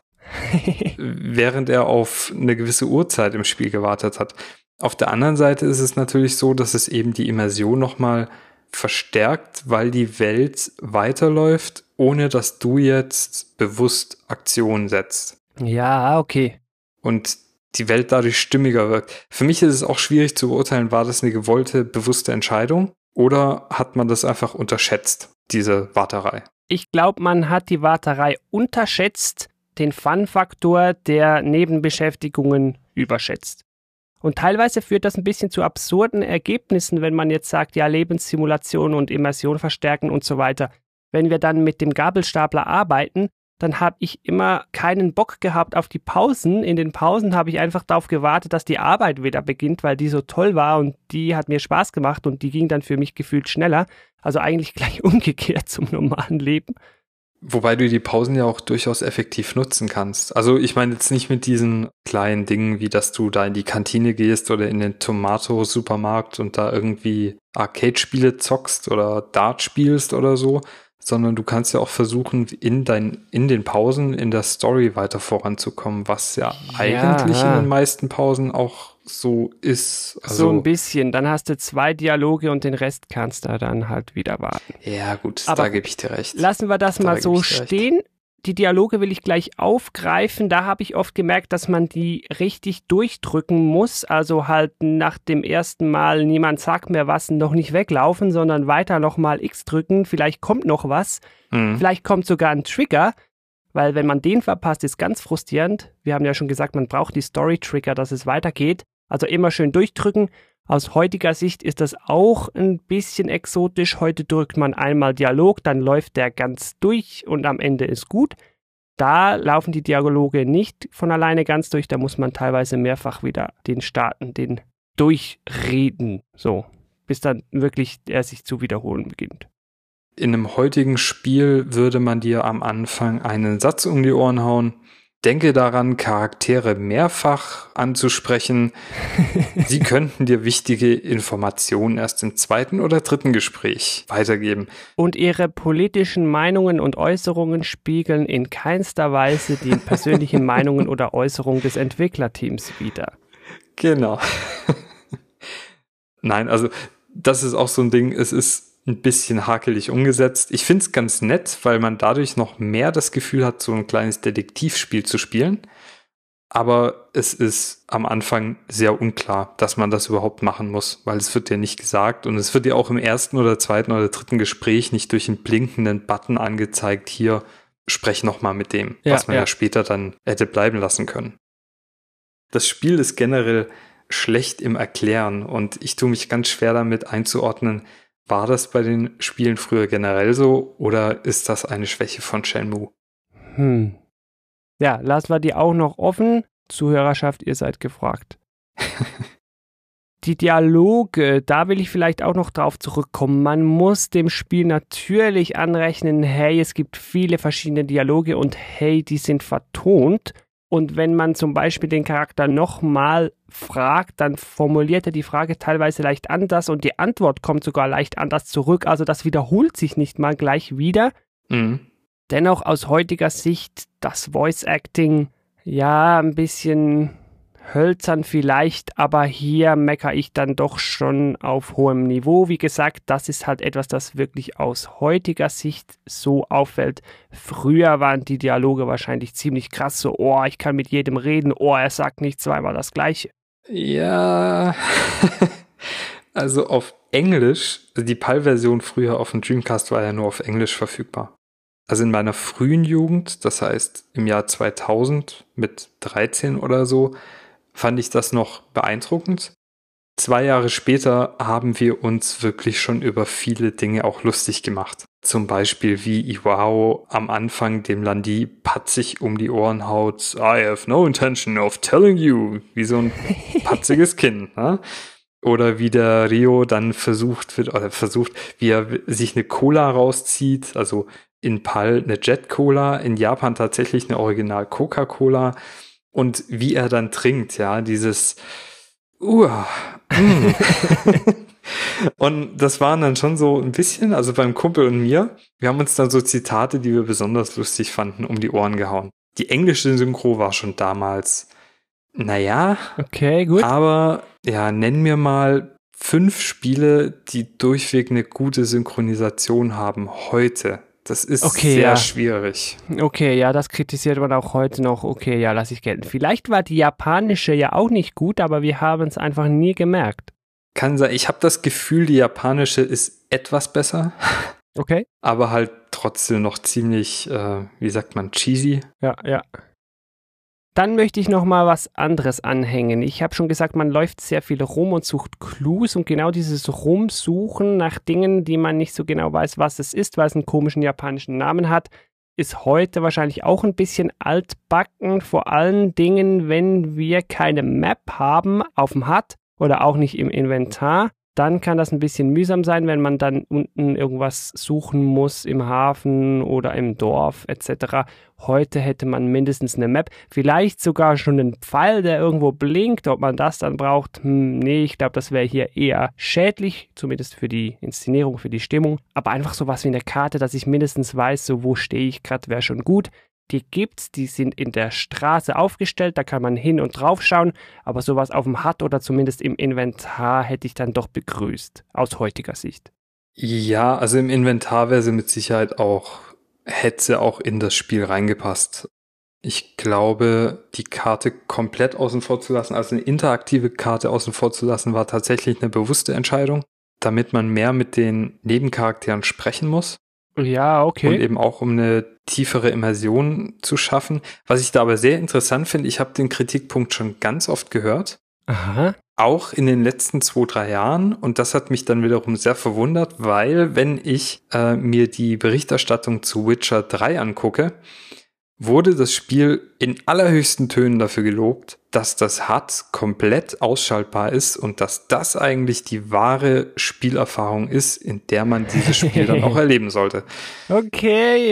während er auf eine gewisse Uhrzeit im Spiel gewartet hat. Auf der anderen Seite ist es natürlich so, dass es eben die Immersion nochmal verstärkt, weil die Welt weiterläuft, ohne dass du jetzt bewusst Aktionen setzt. Ja, okay. Und die Welt dadurch stimmiger wirkt. Für mich ist es auch schwierig zu beurteilen, war das eine gewollte, bewusste Entscheidung oder hat man das einfach unterschätzt, diese Warterei? Ich glaube, man hat die Warterei unterschätzt, den Fun-Faktor der Nebenbeschäftigungen überschätzt. Und teilweise führt das ein bisschen zu absurden Ergebnissen, wenn man jetzt sagt, ja, Lebenssimulation und Immersion verstärken und so weiter. Wenn wir dann mit dem Gabelstapler arbeiten, dann habe ich immer keinen Bock gehabt auf die Pausen. In den Pausen habe ich einfach darauf gewartet, dass die Arbeit wieder beginnt, weil die so toll war und die hat mir Spaß gemacht und die ging dann für mich gefühlt schneller. Also eigentlich gleich umgekehrt zum normalen Leben. Wobei du die Pausen ja auch durchaus effektiv nutzen kannst. Also ich meine jetzt nicht mit diesen kleinen Dingen, wie dass du da in die Kantine gehst oder in den Tomato-Supermarkt und da irgendwie Arcade-Spiele zockst oder Dart spielst oder so, sondern du kannst ja auch versuchen, in den Pausen in der Story weiter voranzukommen, was ja eigentlich in den meisten Pausen auch so ist. Also, so ein bisschen. Dann hast du 2 Dialoge und den Rest kannst du dann halt wieder warten. Ja gut, aber da gebe ich dir recht. Lassen wir das mal so stehen. Die Dialoge will ich gleich aufgreifen. Da habe ich oft gemerkt, dass man die richtig durchdrücken muss. Also halt nach dem ersten Mal niemand sagt mehr was, noch nicht weglaufen, sondern weiter nochmal X drücken. Vielleicht kommt noch was. Vielleicht kommt sogar ein Trigger. Weil wenn man den verpasst, ist ganz frustrierend. Wir haben ja schon gesagt, man braucht die Story-Trigger, dass es weitergeht. Also immer schön durchdrücken. Aus heutiger Sicht ist das auch ein bisschen exotisch. Heute drückt man einmal Dialog, dann läuft der ganz durch und am Ende ist gut. Da laufen die Dialoge nicht von alleine ganz durch. Da muss man teilweise mehrfach wieder den starten, den durchreden. So, bis dann wirklich er sich zu wiederholen beginnt. In einem heutigen Spiel würde man dir am Anfang einen Satz um die Ohren hauen. Denke daran, Charaktere mehrfach anzusprechen. Sie könnten dir wichtige Informationen erst im 2. oder 3. Gespräch weitergeben. Und ihre politischen Meinungen und Äußerungen spiegeln in keinster Weise die persönlichen Meinungen oder Äußerungen des Entwicklerteams wider. Genau. Nein, also das ist auch so ein Ding, es ist ein bisschen hakelig umgesetzt. Ich finde es ganz nett, weil man dadurch noch mehr das Gefühl hat, so ein kleines Detektivspiel zu spielen. Aber es ist am Anfang sehr unklar, dass man das überhaupt machen muss, weil es wird dir nicht gesagt und es wird dir auch im 1. oder 2. oder 3. Gespräch nicht durch einen blinkenden Button angezeigt, hier, sprech nochmal mit dem, was man ja später dann hätte bleiben lassen können. Das Spiel ist generell schlecht im Erklären und ich tue mich ganz schwer damit einzuordnen, war das bei den Spielen früher generell so oder ist das eine Schwäche von Shenmue? Ja, lassen wir die auch noch offen. Zuhörerschaft, ihr seid gefragt. Die Dialoge, da will ich vielleicht auch noch drauf zurückkommen. Man muss dem Spiel natürlich anrechnen, hey, es gibt viele verschiedene Dialoge und hey, die sind vertont. Und wenn man zum Beispiel den Charakter nochmal fragt, dann formuliert er die Frage teilweise leicht anders und die Antwort kommt sogar leicht anders zurück. Also das wiederholt sich nicht mal gleich wieder. Dennoch aus heutiger Sicht das Voice-Acting, ja, ein bisschen hölzern vielleicht, aber hier meckere ich dann doch schon auf hohem Niveau. Wie gesagt, das ist halt etwas, das wirklich aus heutiger Sicht so auffällt. Früher waren die Dialoge wahrscheinlich ziemlich krass, so, oh, ich kann mit jedem reden, oh, er sagt nicht zweimal das Gleiche. Ja, also auf Englisch, die PAL-Version früher auf dem Dreamcast war ja nur auf Englisch verfügbar. Also in meiner frühen Jugend, das heißt im Jahr 2000 mit 13 oder so, fand ich das noch beeindruckend. 2 Jahre später haben wir uns wirklich schon über viele Dinge auch lustig gemacht. Zum Beispiel wie Iwao am Anfang dem Landi patzig um die Ohren haut, I have no intention of telling you, wie so ein patziges Kind, ne? Oder wie der Rio dann versucht, wie er sich eine Cola rauszieht, also in PAL eine Jet Cola, in Japan tatsächlich eine Original Coca-Cola und wie er dann trinkt, ja, dieses Und das waren dann schon so ein bisschen, also beim Kumpel und mir, wir haben uns dann so Zitate, die wir besonders lustig fanden, um die Ohren gehauen. Die englische Synchro war schon damals, naja, okay, gut. Aber ja, nenn mir mal 5 Spiele, die durchweg eine gute Synchronisation haben heute. Das ist sehr schwierig. Okay, ja, das kritisiert man auch heute noch. Okay, ja, lass ich gelten. Vielleicht war die japanische ja auch nicht gut, aber wir haben es einfach nie gemerkt. Kann sein. Ich habe das Gefühl, die japanische ist etwas besser. Okay. Aber halt trotzdem noch ziemlich, wie sagt man, cheesy. Ja. Dann möchte ich noch mal was anderes anhängen. Ich habe schon gesagt, man läuft sehr viel rum und sucht Clues und genau dieses Rumsuchen nach Dingen, die man nicht so genau weiß, was es ist, weil es einen komischen japanischen Namen hat, ist heute wahrscheinlich auch ein bisschen altbacken. Vor allen Dingen, wenn wir keine Map haben auf dem HUD oder auch nicht im Inventar. Dann kann das ein bisschen mühsam sein, wenn man dann unten irgendwas suchen muss im Hafen oder im Dorf etc. Heute hätte man mindestens eine Map, vielleicht sogar schon einen Pfeil, der irgendwo blinkt. Ob man das dann braucht, nee, ich glaube, das wäre hier eher schädlich, zumindest für die Inszenierung, für die Stimmung. Aber einfach sowas wie eine Karte, dass ich mindestens weiß, so wo stehe ich gerade, wäre schon gut. Die gibt's, die sind in der Straße aufgestellt, da kann man hin und drauf schauen, aber sowas auf dem HUD oder zumindest im Inventar hätte ich dann doch begrüßt, aus heutiger Sicht. Ja, also im Inventar wäre sie mit Sicherheit auch, hätte sie auch in das Spiel reingepasst. Ich glaube, die Karte komplett außen vor zu lassen, also eine interaktive Karte außen vor zu lassen, war tatsächlich eine bewusste Entscheidung, damit man mehr mit den Nebencharakteren sprechen muss. Ja, okay. Und eben auch um eine tiefere Immersion zu schaffen. Was ich da aber sehr interessant finde, ich habe den Kritikpunkt schon ganz oft gehört. Aha. Auch in den letzten 2-3 Jahren. Und das hat mich dann wiederum sehr verwundert, weil wenn ich mir die Berichterstattung zu Witcher 3 angucke, wurde das Spiel in allerhöchsten Tönen dafür gelobt, dass das HUD komplett ausschaltbar ist und dass das eigentlich die wahre Spielerfahrung ist, in der man dieses Spiel dann auch erleben sollte. Okay,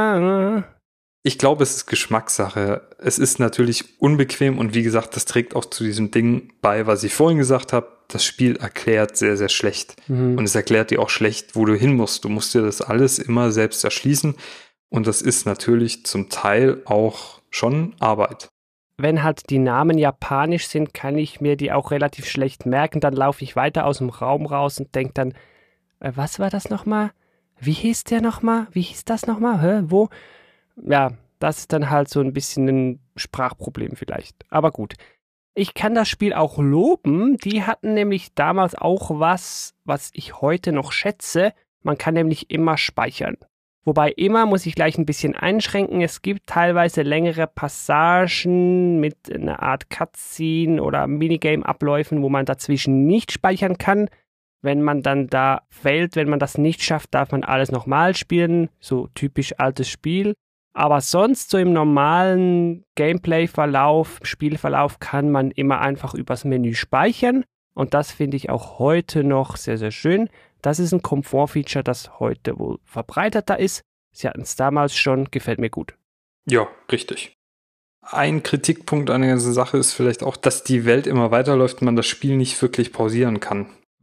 ja. Ich glaube, es ist Geschmackssache. Es ist natürlich unbequem und wie gesagt, das trägt auch zu diesem Ding bei, was ich vorhin gesagt habe. Das Spiel erklärt sehr, sehr schlecht. Und es erklärt dir auch schlecht, wo du hin musst. Du musst dir das alles immer selbst erschließen. Und das ist natürlich zum Teil auch schon Arbeit. Wenn halt die Namen japanisch sind, kann ich mir die auch relativ schlecht merken. Dann laufe ich weiter aus dem Raum raus und denke dann, was war das nochmal? Wie hieß der nochmal? Wie hieß das nochmal? Wo? Ja, das ist dann halt so ein bisschen ein Sprachproblem vielleicht. Aber gut. Ich kann das Spiel auch loben. Die hatten nämlich damals auch was ich heute noch schätze. Man kann nämlich immer speichern. Wobei immer, muss ich gleich ein bisschen einschränken, es gibt teilweise längere Passagen mit einer Art Cutscene oder Minigame-Abläufen, wo man dazwischen nicht speichern kann. Wenn man dann da fällt, wenn man das nicht schafft, darf man alles nochmal spielen. So typisch altes Spiel. Aber sonst so im normalen Gameplay-Verlauf, Spielverlauf kann man immer einfach übers Menü speichern. Und das finde ich auch heute noch sehr, sehr schön. Das ist ein Komfort-Feature, das heute wohl verbreiteter ist. Sie hatten es damals schon, gefällt mir gut. Ja, richtig. Ein Kritikpunkt an der ganzen Sache ist vielleicht auch, dass die Welt immer weiterläuft und man das Spiel nicht wirklich pausieren kann.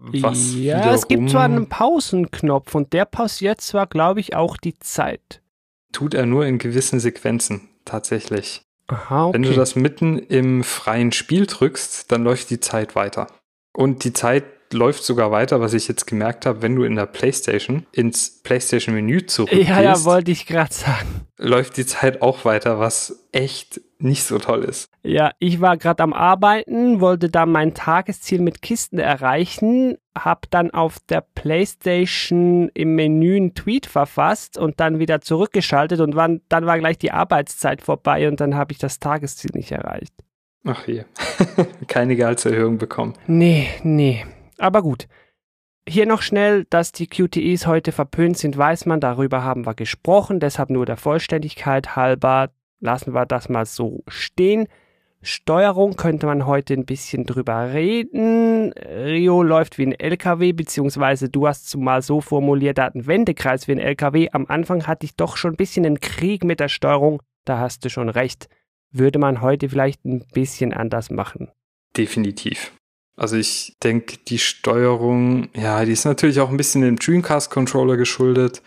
Ja, es gibt zwar einen Pausenknopf und der pausiert zwar, glaube ich, auch die Zeit. Tut er nur in gewissen Sequenzen, tatsächlich. Aha, okay. Wenn du das mitten im freien Spiel drückst, dann läuft die Zeit weiter. Und die Zeit läuft sogar weiter, was ich jetzt gemerkt habe, wenn du in der PlayStation ins PlayStation-Menü zurückgehst. Ja, wollte ich gerade sagen. Läuft die Zeit auch weiter, was echt nicht so toll ist. Ja, ich war gerade am Arbeiten, wollte da mein Tagesziel mit Kisten erreichen, habe dann auf der PlayStation im Menü einen Tweet verfasst und dann wieder zurückgeschaltet und dann war gleich die Arbeitszeit vorbei und dann habe ich das Tagesziel nicht erreicht. Ach je, keine Gehaltserhöhung bekommen. Nee. Aber gut. Hier noch schnell, dass die QTEs heute verpönt sind, weiß man, darüber haben wir gesprochen, deshalb nur der Vollständigkeit halber lassen wir das mal so stehen. Steuerung könnte man heute ein bisschen drüber reden. Rio läuft wie ein LKW, beziehungsweise du hast es mal so formuliert, da hat ein Wendekreis wie ein LKW. Am Anfang hatte ich doch schon ein bisschen einen Krieg mit der Steuerung, da hast du schon recht. Würde man heute vielleicht ein bisschen anders machen. Definitiv. Also ich denke, die Steuerung, ja, die ist natürlich auch ein bisschen dem Dreamcast-Controller geschuldet.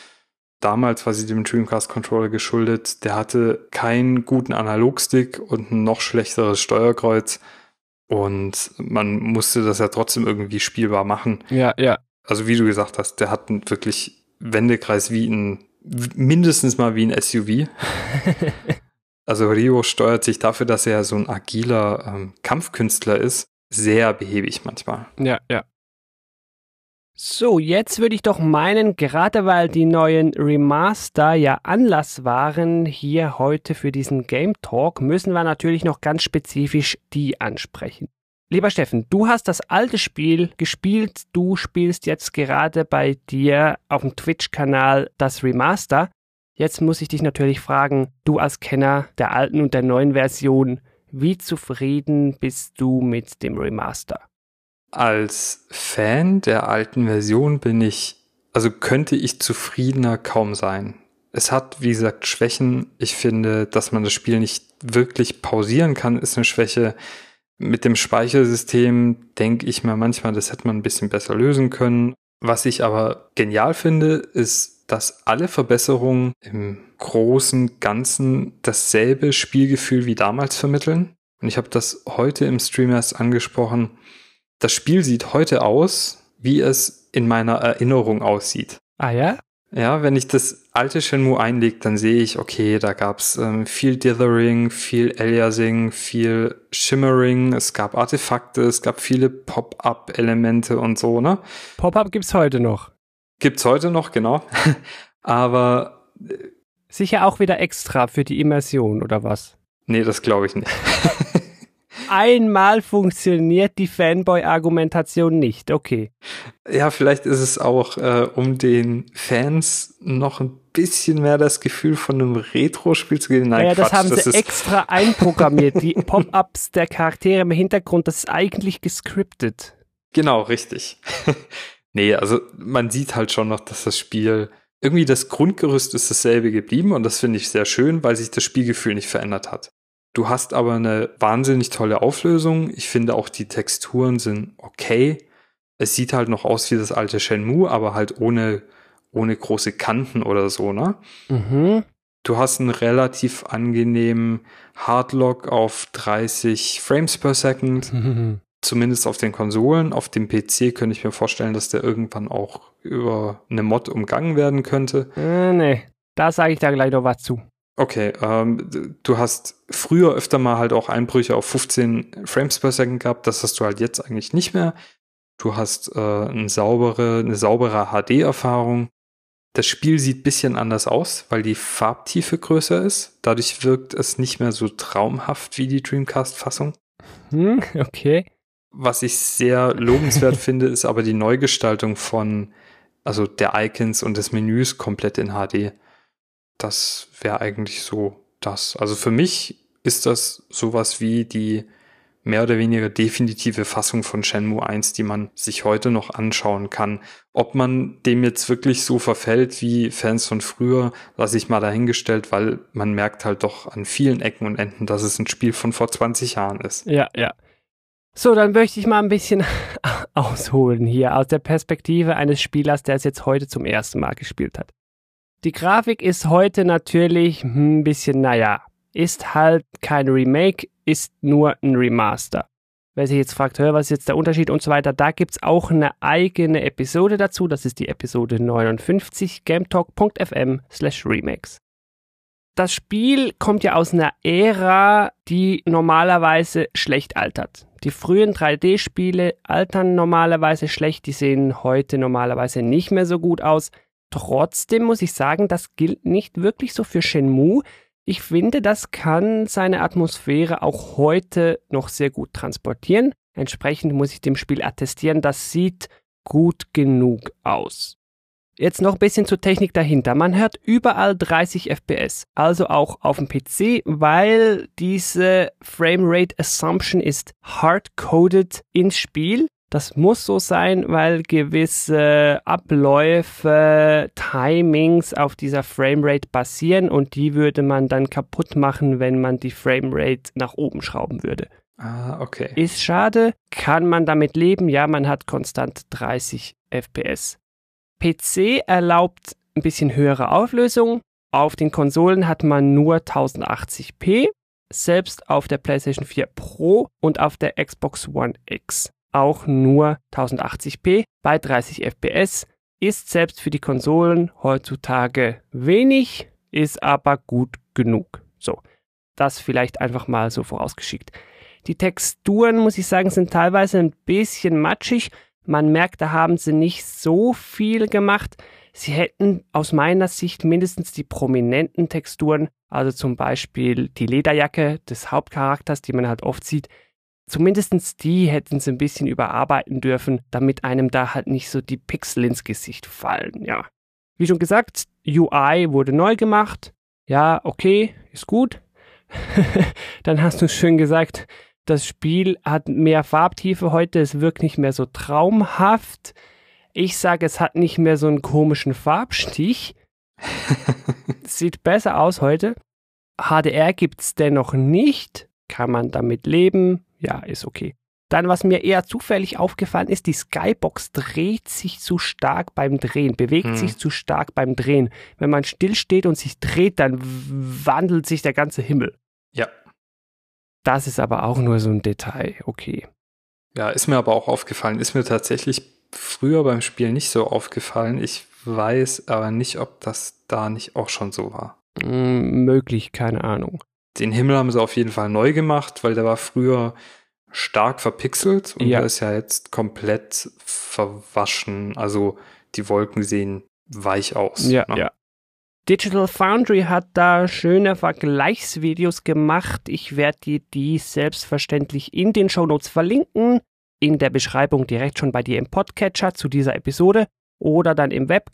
Damals war sie dem Dreamcast-Controller geschuldet. Der hatte keinen guten Analogstick und ein noch schlechteres Steuerkreuz. Und man musste das ja trotzdem irgendwie spielbar machen. Ja. Also wie du gesagt hast, der hat einen wirklich Wendekreis mindestens mal wie ein SUV. Also Rio steuert sich dafür, dass er so ein agiler Kampfkünstler ist, sehr behäbig manchmal. Ja. So, jetzt würde ich doch meinen, gerade weil die neuen Remaster ja Anlass waren, hier heute für diesen Game Talk, müssen wir natürlich noch ganz spezifisch die ansprechen. Lieber Steffen, du hast das alte Spiel gespielt, du spielst jetzt gerade bei dir auf dem Twitch-Kanal das Remaster. Jetzt muss ich dich natürlich fragen, du als Kenner der alten und der neuen Version, wie zufrieden bist du mit dem Remaster? Als Fan der alten Version könnte ich zufriedener kaum sein. Es hat, wie gesagt, Schwächen. Ich finde, dass man das Spiel nicht wirklich pausieren kann, ist eine Schwäche. Mit dem Speichersystem denke ich mir manchmal, das hätte man ein bisschen besser lösen können. Was ich aber genial finde, ist, dass alle Verbesserungen im großen Ganzen dasselbe Spielgefühl wie damals vermitteln. Und ich habe das heute im Stream erst angesprochen. Das Spiel sieht heute aus, wie es in meiner Erinnerung aussieht. Ah ja? Ja, wenn ich das alte Shenmue einlege, dann sehe ich, okay, da gab's viel Dithering, viel Aliasing, viel Shimmering, es gab Artefakte, es gab viele Pop-Up-Elemente und so, ne? Pop-Up gibt's heute noch. Gibt's heute noch, genau. Aber sicher auch wieder extra für die Immersion, oder was? Nee, das glaube ich nicht. Einmal funktioniert die Fanboy-Argumentation nicht, okay. Ja, vielleicht ist es auch, um den Fans noch ein bisschen mehr das Gefühl von einem Retro-Spiel zu geben. Nein, ja, Quatsch, das haben sie extra einprogrammiert. Die Pop-Ups der Charaktere im Hintergrund, das ist eigentlich gescriptet. Genau, richtig. Nee, also man sieht halt schon noch, dass das Spiel, irgendwie das Grundgerüst ist dasselbe geblieben und das finde ich sehr schön, weil sich das Spielgefühl nicht verändert hat. Du hast aber eine wahnsinnig tolle Auflösung. Ich finde auch die Texturen sind okay. Es sieht halt noch aus wie das alte Shenmue, aber halt ohne große Kanten oder so, ne? Mhm. Du hast einen relativ angenehmen Hardlock auf 30 Frames per Second. Mhm. Zumindest auf den Konsolen. Auf dem PC könnte ich mir vorstellen, dass der irgendwann auch über eine Mod umgangen werden könnte. Nee, da sage ich da gleich noch was zu. Okay, du hast früher öfter mal halt auch Einbrüche auf 15 Frames per Second gehabt. Das hast du halt jetzt eigentlich nicht mehr. Du hast eine saubere HD-Erfahrung. Das Spiel sieht ein bisschen anders aus, weil die Farbtiefe größer ist. Dadurch wirkt es nicht mehr so traumhaft wie die Dreamcast-Fassung. Okay. Was ich sehr lobenswert finde, ist aber die Neugestaltung also der Icons und des Menüs komplett in HD. Das wäre eigentlich so das. Also für mich ist das sowas wie die mehr oder weniger definitive Fassung von Shenmue 1, die man sich heute noch anschauen kann. Ob man dem jetzt wirklich so verfällt wie Fans von früher, lasse ich mal dahingestellt, weil man merkt halt doch an vielen Ecken und Enden, dass es ein Spiel von vor 20 Jahren ist. Ja. So, dann möchte ich mal ein bisschen ausholen hier aus der Perspektive eines Spielers, der es jetzt heute zum ersten Mal gespielt hat. Die Grafik ist heute natürlich ein bisschen, ist halt kein Remake, ist nur ein Remaster. Wer sich jetzt fragt, was ist jetzt der Unterschied und so weiter, da gibt es auch eine eigene Episode dazu. Das ist die Episode 59, gametalk.fm/remakes. Das Spiel kommt ja aus einer Ära, die normalerweise schlecht altert. Die frühen 3D-Spiele altern normalerweise schlecht, die sehen heute normalerweise nicht mehr so gut aus. Trotzdem muss ich sagen, das gilt nicht wirklich so für Shenmue. Ich finde, das kann seine Atmosphäre auch heute noch sehr gut transportieren. Entsprechend muss ich dem Spiel attestieren, das sieht gut genug aus. Jetzt noch ein bisschen zur Technik dahinter. Man hört überall 30 FPS, also auch auf dem PC, weil diese Framerate Assumption ist hardcoded ins Spiel. Das muss so sein, weil gewisse Abläufe, Timings auf dieser Framerate basieren und die würde man dann kaputt machen, wenn man die Framerate nach oben schrauben würde. Okay. Ist schade, kann man damit leben, ja, man hat konstant 30 FPS. PC erlaubt ein bisschen höhere Auflösung, auf den Konsolen hat man nur 1080p, selbst auf der PlayStation 4 Pro und auf der Xbox One X. Auch nur 1080p bei 30 FPS, ist selbst für die Konsolen heutzutage wenig, ist aber gut genug. So, das vielleicht einfach mal so vorausgeschickt. Die Texturen, muss ich sagen, sind teilweise ein bisschen matschig. Man merkt, da haben sie nicht so viel gemacht. Sie hätten aus meiner Sicht mindestens die prominenten Texturen, also zum Beispiel die Lederjacke des Hauptcharakters, die man halt oft sieht, zumindest die hätten sie ein bisschen überarbeiten dürfen, damit einem da halt nicht so die Pixel ins Gesicht fallen, ja. Wie schon gesagt, UI wurde neu gemacht. Ja, okay, ist gut. Dann hast du schön gesagt, das Spiel hat mehr Farbtiefe heute, es wirkt nicht mehr so traumhaft. Ich sage, es hat nicht mehr so einen komischen Farbstich. Sieht besser aus heute. HDR gibt es dennoch nicht. Kann man damit leben? Ja, ist okay. Dann, was mir eher zufällig aufgefallen ist, die Skybox dreht sich zu stark beim Drehen, bewegt sich zu stark beim Drehen. Wenn man still steht und sich dreht, dann wandelt sich der ganze Himmel. Ja. Das ist aber auch nur so ein Detail, okay. Ja, ist mir aber auch aufgefallen. Ist mir tatsächlich früher beim Spiel nicht so aufgefallen. Ich weiß aber nicht, ob das da nicht auch schon so war. Möglich, keine Ahnung. Den Himmel haben sie auf jeden Fall neu gemacht, weil der war früher stark verpixelt und der ist ja jetzt komplett verwaschen. Also die Wolken sehen weich aus. Ja, ne? Ja. Digital Foundry hat da schöne Vergleichsvideos gemacht. Ich werde die selbstverständlich in den Shownotes verlinken, in der Beschreibung direkt schon bei dir im Podcatcher zu dieser Episode oder dann im Web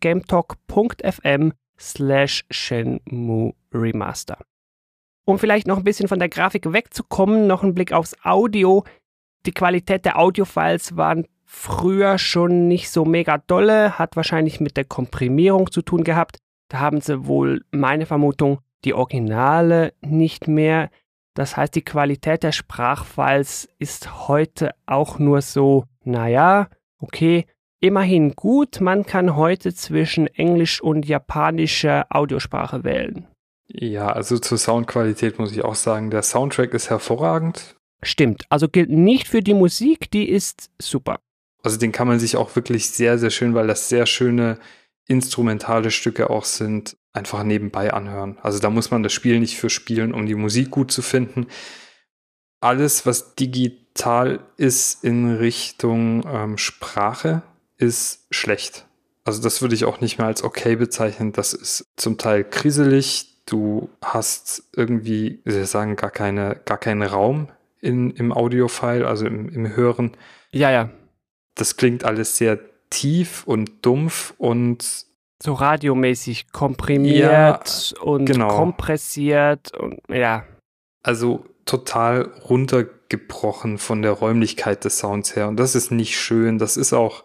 gametalk.fm/Shenmue Remaster. Um vielleicht noch ein bisschen von der Grafik wegzukommen, noch ein Blick aufs Audio. Die Qualität der Audiofiles waren früher schon nicht so mega dolle, hat wahrscheinlich mit der Komprimierung zu tun gehabt. Da haben sie wohl, meine Vermutung, die Originale nicht mehr. Das heißt, die Qualität der Sprachfiles ist heute auch nur so, okay, immerhin gut. Man kann heute zwischen Englisch und japanischer Audiosprache wählen. Ja, also zur Soundqualität muss ich auch sagen, der Soundtrack ist hervorragend. Stimmt, also gilt nicht für die Musik, die ist super. Also den kann man sich auch wirklich sehr, sehr schön, weil das sehr schöne instrumentale Stücke auch sind, einfach nebenbei anhören. Also da muss man das Spiel nicht für spielen, um die Musik gut zu finden. Alles, was digital ist in Richtung Sprache, ist schlecht. Also das würde ich auch nicht mehr als okay bezeichnen. Das ist zum Teil kriselig. Du hast irgendwie, wie soll ich sagen, gar keinen Raum im Audiofile, also im Hören. Ja. Das klingt alles sehr tief und dumpf und so radiomäßig komprimiert und genau. kompressiert und ja. Also total runtergebrochen von der Räumlichkeit des Sounds her. Und das ist nicht schön. Das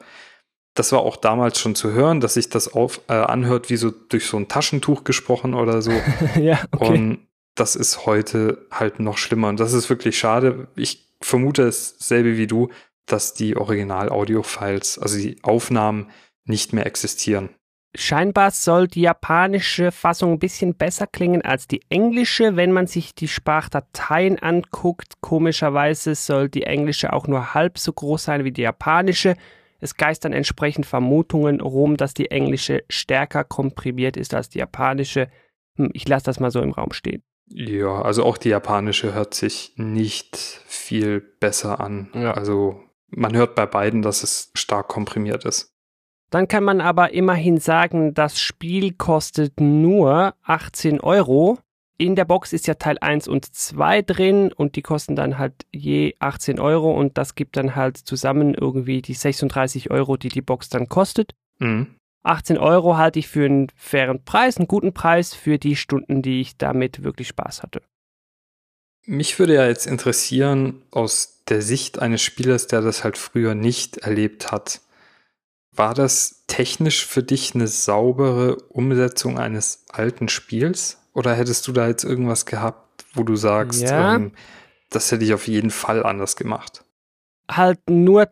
war auch damals schon zu hören, dass sich das anhört wie so durch so ein Taschentuch gesprochen oder so. Ja, okay. Und das ist heute halt noch schlimmer. Und das ist wirklich schade. Ich vermute dasselbe wie du, dass die Original-Audio-Files, also die Aufnahmen, nicht mehr existieren. Scheinbar soll die japanische Fassung ein bisschen besser klingen als die englische, wenn man sich die Sprachdateien anguckt. Komischerweise soll die englische auch nur halb so groß sein wie die japanische. Es geistern entsprechend Vermutungen rum, dass die englische stärker komprimiert ist als die japanische. Ich lasse das mal so im Raum stehen. Ja, also auch die japanische hört sich nicht viel besser an. Ja. Also man hört bei beiden, dass es stark komprimiert ist. Dann kann man aber immerhin sagen, das Spiel kostet nur 18 €. In der Box ist ja Teil 1 und 2 drin und die kosten dann halt je 18 € und das gibt dann halt zusammen irgendwie die 36 €, die Box dann kostet. 18 € halte ich für einen fairen Preis, einen guten Preis für die Stunden, die ich damit wirklich Spaß hatte. Mich würde ja jetzt interessieren, aus der Sicht eines Spielers, der das halt früher nicht erlebt hat, war das technisch für dich eine saubere Umsetzung eines alten Spiels? Oder hättest du da jetzt irgendwas gehabt, wo du sagst, das hätte ich auf jeden Fall anders gemacht? Halt nur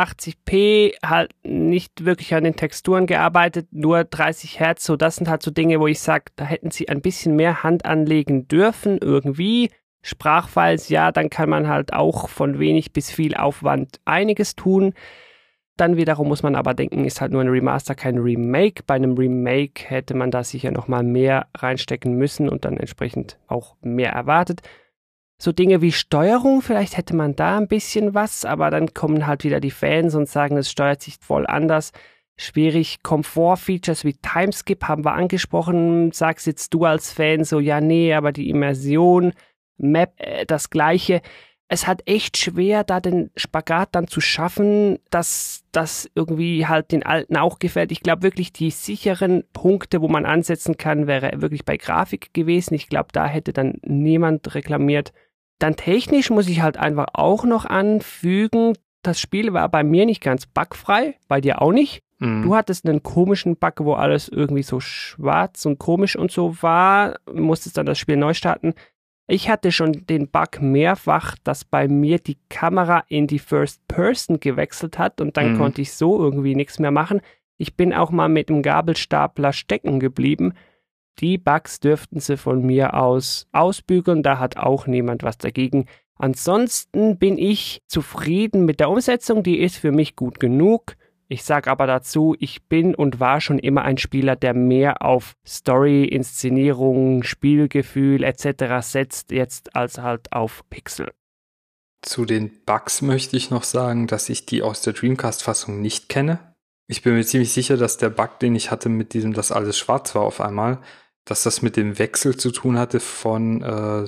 1080p, halt nicht wirklich an den Texturen gearbeitet, nur 30 Hertz, so das sind halt so Dinge, wo ich sage, da hätten sie ein bisschen mehr Hand anlegen dürfen irgendwie. Sprachfiles, ja, dann kann man halt auch von wenig bis viel Aufwand einiges tun. Dann wiederum muss man aber denken, ist halt nur ein Remaster, kein Remake. Bei einem Remake hätte man da sicher nochmal mehr reinstecken müssen und dann entsprechend auch mehr erwartet. So Dinge wie Steuerung, vielleicht hätte man da ein bisschen was, aber dann kommen halt wieder die Fans und sagen, es steuert sich voll anders. Schwierig. Komfort-Features wie Timeskip haben wir angesprochen. Sagst jetzt du als Fan so, ja, nee, aber die Immersion, Map, das Gleiche. Es hat echt schwer, da den Spagat dann zu schaffen, dass das irgendwie halt den Alten auch gefällt. Ich glaube wirklich, die sicheren Punkte, wo man ansetzen kann, wäre wirklich bei Grafik gewesen. Ich glaube, da hätte dann niemand reklamiert. Dann technisch muss ich halt einfach auch noch anfügen, das Spiel war bei mir nicht ganz bugfrei, bei dir auch nicht. Du hattest einen komischen Bug, wo alles irgendwie so schwarz und komisch und so war, musstest dann das Spiel neu starten. Ich hatte schon den Bug mehrfach, dass bei mir die Kamera in die First Person gewechselt hat und dann konnte ich so irgendwie nichts mehr machen. Ich bin auch mal mit dem Gabelstapler stecken geblieben. Die Bugs dürften sie von mir aus ausbügeln, da hat auch niemand was dagegen. Ansonsten bin ich zufrieden mit der Umsetzung, die ist für mich gut genug. Ich sage aber dazu, ich bin und war schon immer ein Spieler, der mehr auf Story, Inszenierung, Spielgefühl etc. setzt jetzt als halt auf Pixel. Zu den Bugs möchte ich noch sagen, dass ich die aus der Dreamcast-Fassung nicht kenne. Ich bin mir ziemlich sicher, dass der Bug, den ich hatte mit diesem, dass alles schwarz war auf einmal, dass das mit dem Wechsel zu tun hatte von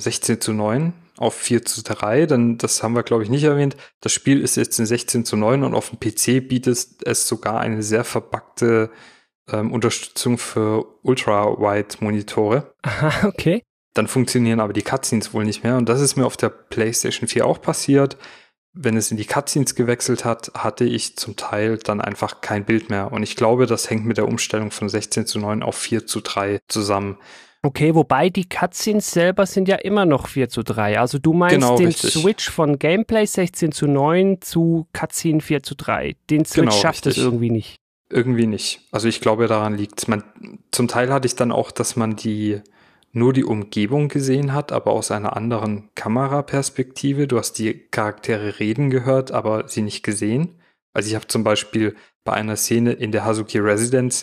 16:9 auf 4:3. Dann, das haben wir, glaube ich, nicht erwähnt. Das Spiel ist jetzt in 16:9 und auf dem PC bietet es sogar eine sehr verbuggte Unterstützung für Ultra-Wide-Monitore. Aha, okay. Dann funktionieren aber die Cutscenes wohl nicht mehr. Und das ist mir auf der PlayStation 4 auch passiert. Wenn es in die Cutscenes gewechselt hat, hatte ich zum Teil dann einfach kein Bild mehr. Und ich glaube, das hängt mit der Umstellung von 16:9 auf 4:3 zusammen. Okay, wobei die Cutscenes selber sind ja immer noch 4:3. Also du meinst Genau, den richtig. Switch von Gameplay 16:9 zu Cutscene 4:3. Den Switch Genau, schafft es richtig. irgendwie nicht. Irgendwie nicht. Also ich glaube, daran liegt's. Zum Teil hatte ich dann auch, dass man nur die Umgebung gesehen hat, aber aus einer anderen Kameraperspektive. Du hast die Charaktere reden gehört, aber sie nicht gesehen. Also ich habe zum Beispiel bei einer Szene in der Hazuki Residence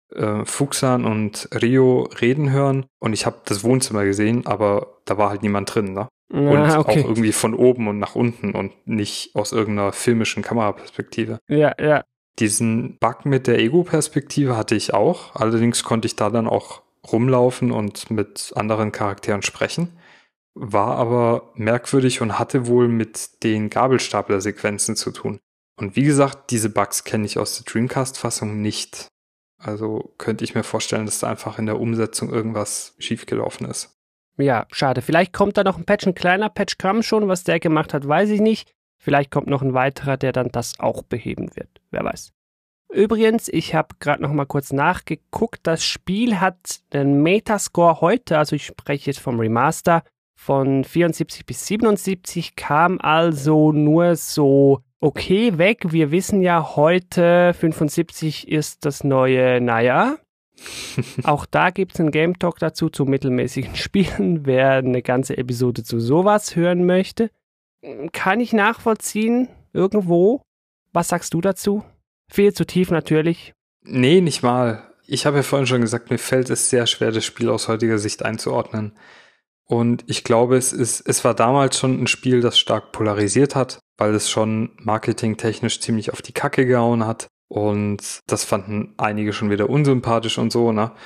Fuxan und Ryo reden hören und ich habe das Wohnzimmer gesehen, aber da war halt niemand drin, ne? Und okay. auch irgendwie von oben und nach unten und nicht aus irgendeiner filmischen Kameraperspektive. Ja. Diesen Bug mit der Ego-Perspektive hatte ich auch. Allerdings konnte ich da dann auch rumlaufen und mit anderen Charakteren sprechen. War aber merkwürdig und hatte wohl mit den Gabelstapler-Sequenzen zu tun. Und wie gesagt, diese Bugs kenne ich aus der Dreamcast-Fassung nicht. Also könnte ich mir vorstellen, dass da einfach in der Umsetzung irgendwas schiefgelaufen ist. Ja, schade. Vielleicht kommt da noch ein kleiner Patch kam schon. Was der gemacht hat, weiß ich nicht. Vielleicht kommt noch ein weiterer, der dann das auch beheben wird. Wer weiß. Übrigens, ich habe gerade noch mal kurz nachgeguckt. Das Spiel hat einen Metascore heute, also ich spreche jetzt vom Remaster, von 74 bis 77, kam also nur so okay weg. Wir wissen ja heute, 75 ist das neue, naja. Auch da gibt es einen Game Talk dazu, zu mittelmäßigen Spielen, wer eine ganze Episode zu sowas hören möchte. Kann ich nachvollziehen, irgendwo. Was sagst du dazu? Viel zu tief natürlich. Nee, nicht mal. Ich habe ja vorhin schon gesagt, mir fällt es sehr schwer, das Spiel aus heutiger Sicht einzuordnen. Und ich glaube, es war damals schon ein Spiel, das stark polarisiert hat, weil es schon marketingtechnisch ziemlich auf die Kacke gehauen hat. Und das fanden einige schon wieder unsympathisch und so, ne?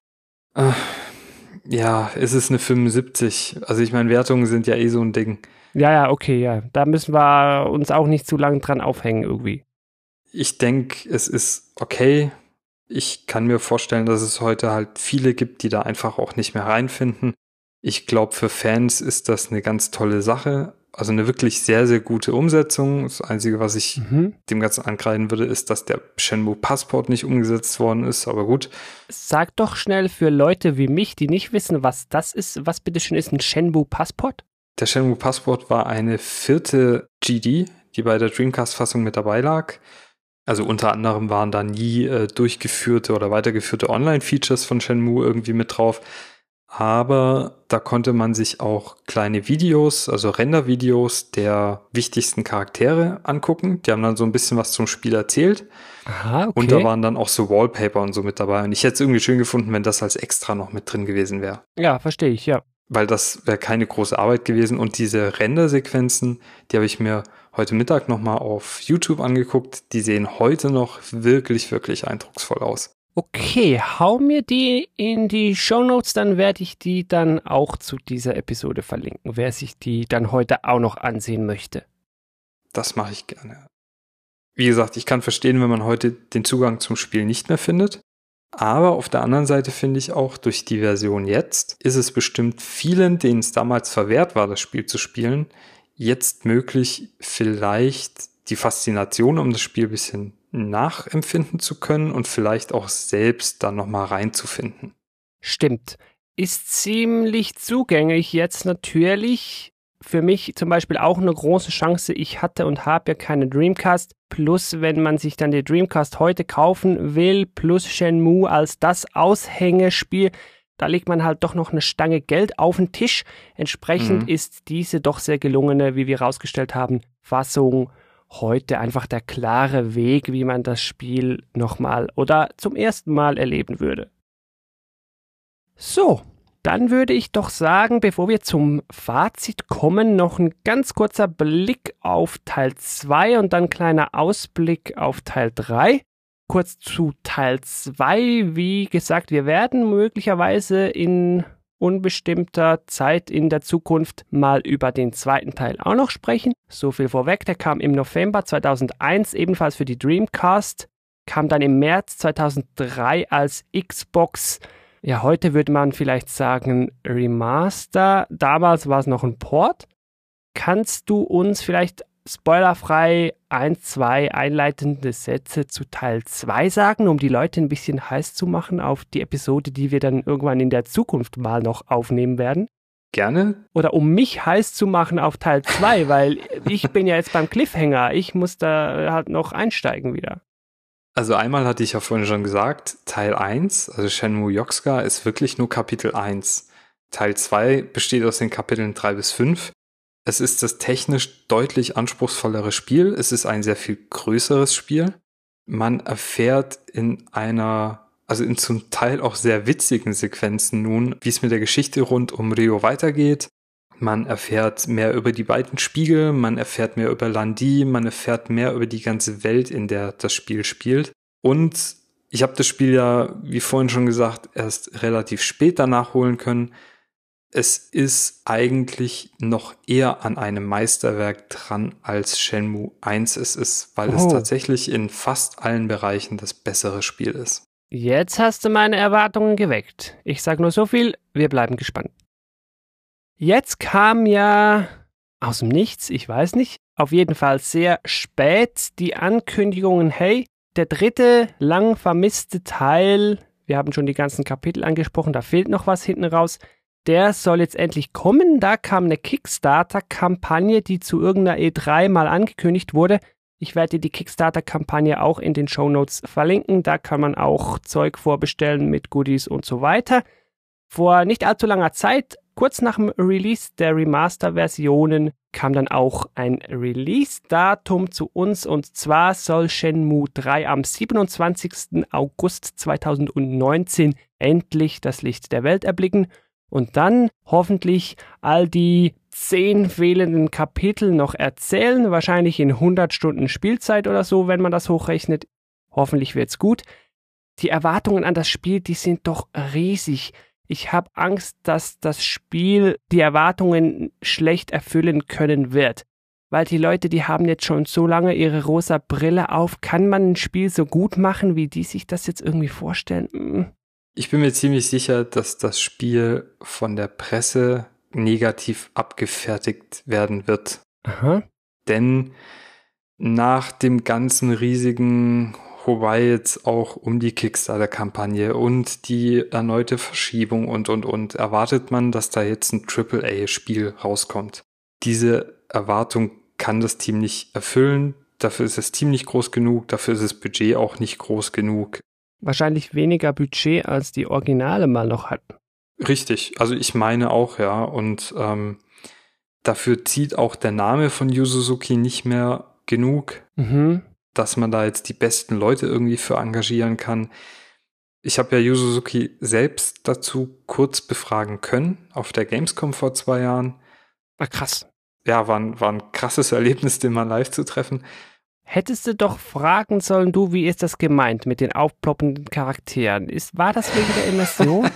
Ja, es ist eine 75. Also ich meine, Wertungen sind ja eh so ein Ding. Ja, okay, ja. Da müssen wir uns auch nicht zu lange dran aufhängen irgendwie. Ich denke, es ist okay. Ich kann mir vorstellen, dass es heute halt viele gibt, die da einfach auch nicht mehr reinfinden. Ich glaube, für Fans ist das eine ganz tolle Sache. Also eine wirklich sehr, sehr gute Umsetzung. Das Einzige, was ich dem Ganzen ankreiden würde, ist, dass der Shenmue Passport nicht umgesetzt worden ist. Aber gut. Sag doch schnell für Leute wie mich, die nicht wissen, was das ist. Was bitteschön ist ein Shenmue Passport? Der Shenmue Passport war eine 4. GD, die bei der Dreamcast-Fassung mit dabei lag. Also unter anderem waren da nie durchgeführte oder weitergeführte Online-Features von Shenmue irgendwie mit drauf. Aber da konnte man sich auch kleine Videos, also Render-Videos der wichtigsten Charaktere angucken. Die haben dann so ein bisschen was zum Spiel erzählt. Aha, okay. Und da waren dann auch so Wallpaper und so mit dabei. Und ich hätte es irgendwie schön gefunden, wenn das als extra noch mit drin gewesen wäre. Ja, verstehe ich, ja. Weil das wäre keine große Arbeit gewesen. Und diese Render-Sequenzen, die habe ich mir heute Mittag nochmal auf YouTube angeguckt. Die sehen heute noch wirklich, wirklich eindrucksvoll aus. Okay, hau mir die in die Shownotes, dann werde ich die dann auch zu dieser Episode verlinken, wer sich die dann heute auch noch ansehen möchte. Das mache ich gerne. Wie gesagt, ich kann verstehen, wenn man heute den Zugang zum Spiel nicht mehr findet. Aber auf der anderen Seite finde ich auch, durch die Version jetzt ist es bestimmt vielen, denen es damals verwehrt war, das Spiel zu spielen, jetzt möglich, vielleicht die Faszination um das Spiel ein bisschen nachempfinden zu können und vielleicht auch selbst dann nochmal reinzufinden. Stimmt. Ist ziemlich zugänglich jetzt natürlich. Für mich zum Beispiel auch eine große Chance. Ich hatte und habe ja keine Dreamcast. Plus, wenn man sich dann die Dreamcast heute kaufen will, plus Shenmue als das Aushängespiel, da legt man halt doch noch eine Stange Geld auf den Tisch. Entsprechend ist diese doch sehr gelungene, wie wir herausgestellt haben, Fassung heute einfach der klare Weg, wie man das Spiel nochmal oder zum ersten Mal erleben würde. So, dann würde ich doch sagen, bevor wir zum Fazit kommen, noch ein ganz kurzer Blick auf Teil 2 und dann ein kleiner Ausblick auf Teil 3. Kurz zu Teil 2, wie gesagt, wir werden möglicherweise in unbestimmter Zeit in der Zukunft mal über den zweiten Teil auch noch sprechen. So viel vorweg, der kam im November 2001 ebenfalls für die Dreamcast, kam dann im März 2003 als Xbox, ja heute würde man vielleicht sagen Remaster, damals war es noch ein Port. Kannst du uns vielleicht spoilerfrei 1, 2 einleitende Sätze zu Teil 2 sagen, um die Leute ein bisschen heiß zu machen auf die Episode, die wir dann irgendwann in der Zukunft mal noch aufnehmen werden? Gerne. Oder um mich heiß zu machen auf Teil 2, weil ich bin ja jetzt beim Cliffhanger. Ich muss da halt noch einsteigen wieder. Also einmal hatte ich ja vorhin schon gesagt, Teil 1, also Shenmue Yosuka, ist wirklich nur Kapitel 1. Teil 2 besteht aus den Kapiteln 3 bis 5. Es ist das technisch deutlich anspruchsvollere Spiel. Es ist ein sehr viel größeres Spiel. Man erfährt in zum Teil auch sehr witzigen Sequenzen nun, wie es mit der Geschichte rund um Ryo weitergeht. Man erfährt mehr über die beiden Spiegel, man erfährt mehr über Landi, man erfährt mehr über die ganze Welt, in der das Spiel spielt. Und ich habe das Spiel ja, wie vorhin schon gesagt, erst relativ spät danach holen können. Es ist eigentlich noch eher an einem Meisterwerk dran, als Shenmue 1 es ist, weil es tatsächlich in fast allen Bereichen das bessere Spiel ist. Jetzt hast du meine Erwartungen geweckt. Ich sage nur so viel, wir bleiben gespannt. Jetzt kam ja aus dem Nichts, ich weiß nicht, auf jeden Fall sehr spät die Ankündigungen, hey, der 3. lang vermisste Teil, wir haben schon die ganzen Kapitel angesprochen, da fehlt noch was hinten raus, der soll jetzt endlich kommen. Da kam eine Kickstarter-Kampagne, die zu irgendeiner E3 mal angekündigt wurde. Ich werde die Kickstarter-Kampagne auch in den Shownotes verlinken, da kann man auch Zeug vorbestellen mit Goodies und so weiter. Vor nicht allzu langer Zeit, kurz nach dem Release der Remaster-Versionen, kam dann auch ein Release-Datum zu uns und zwar soll Shenmue 3 am 27. August 2019 endlich das Licht der Welt erblicken und dann hoffentlich all die 10 fehlenden Kapitel noch erzählen, wahrscheinlich in 100 Stunden Spielzeit oder so, wenn man das hochrechnet. Hoffentlich wird's gut. Die Erwartungen an das Spiel, die sind doch riesig. Ich habe Angst, dass das Spiel die Erwartungen schlecht erfüllen können wird. Weil die Leute, die haben jetzt schon so lange ihre rosa Brille auf. Kann man ein Spiel so gut machen, wie die sich das jetzt irgendwie vorstellen? Ich bin mir ziemlich sicher, dass das Spiel von der Presse negativ abgefertigt werden wird. Aha. Denn nach dem ganzen riesigen Wobei jetzt auch um die Kickstarter-Kampagne und die erneute Verschiebung und erwartet man, dass da jetzt ein AAA-Spiel rauskommt. Diese Erwartung kann das Team nicht erfüllen. Dafür ist das Team nicht groß genug, dafür ist das Budget auch nicht groß genug. Wahrscheinlich weniger Budget, als die Originale mal noch hatten. Richtig, also ich meine auch, ja. Und dafür zieht auch der Name von Yu Suzuki nicht mehr genug. Dass man da jetzt die besten Leute irgendwie für engagieren kann. Ich habe ja Yu Suzuki selbst dazu kurz befragen können auf der Gamescom vor 2 Jahren. War krass. Ja, war ein krasses Erlebnis, den mal live zu treffen. Hättest du doch fragen sollen, du, wie ist das gemeint mit den aufploppenden Charakteren? War das wegen der Immersion?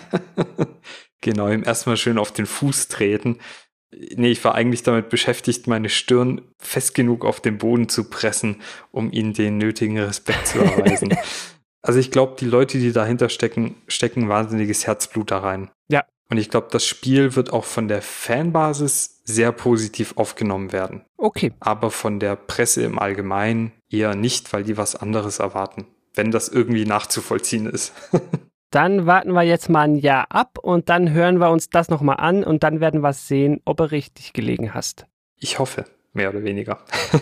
Genau, ihm erstmal schön auf den Fuß treten. Nee, ich war eigentlich damit beschäftigt, meine Stirn fest genug auf den Boden zu pressen, um ihnen den nötigen Respekt zu erweisen. Also ich glaube, die Leute, die dahinter stecken wahnsinniges Herzblut da rein. Ja. Und ich glaube, das Spiel wird auch von der Fanbasis sehr positiv aufgenommen werden. Okay. Aber von der Presse im Allgemeinen eher nicht, weil die was anderes erwarten, wenn das irgendwie nachzuvollziehen ist. Dann warten wir jetzt mal ein Jahr ab und dann hören wir uns das nochmal an und dann werden wir sehen, ob du richtig gelegen hast. Ich hoffe, mehr oder weniger.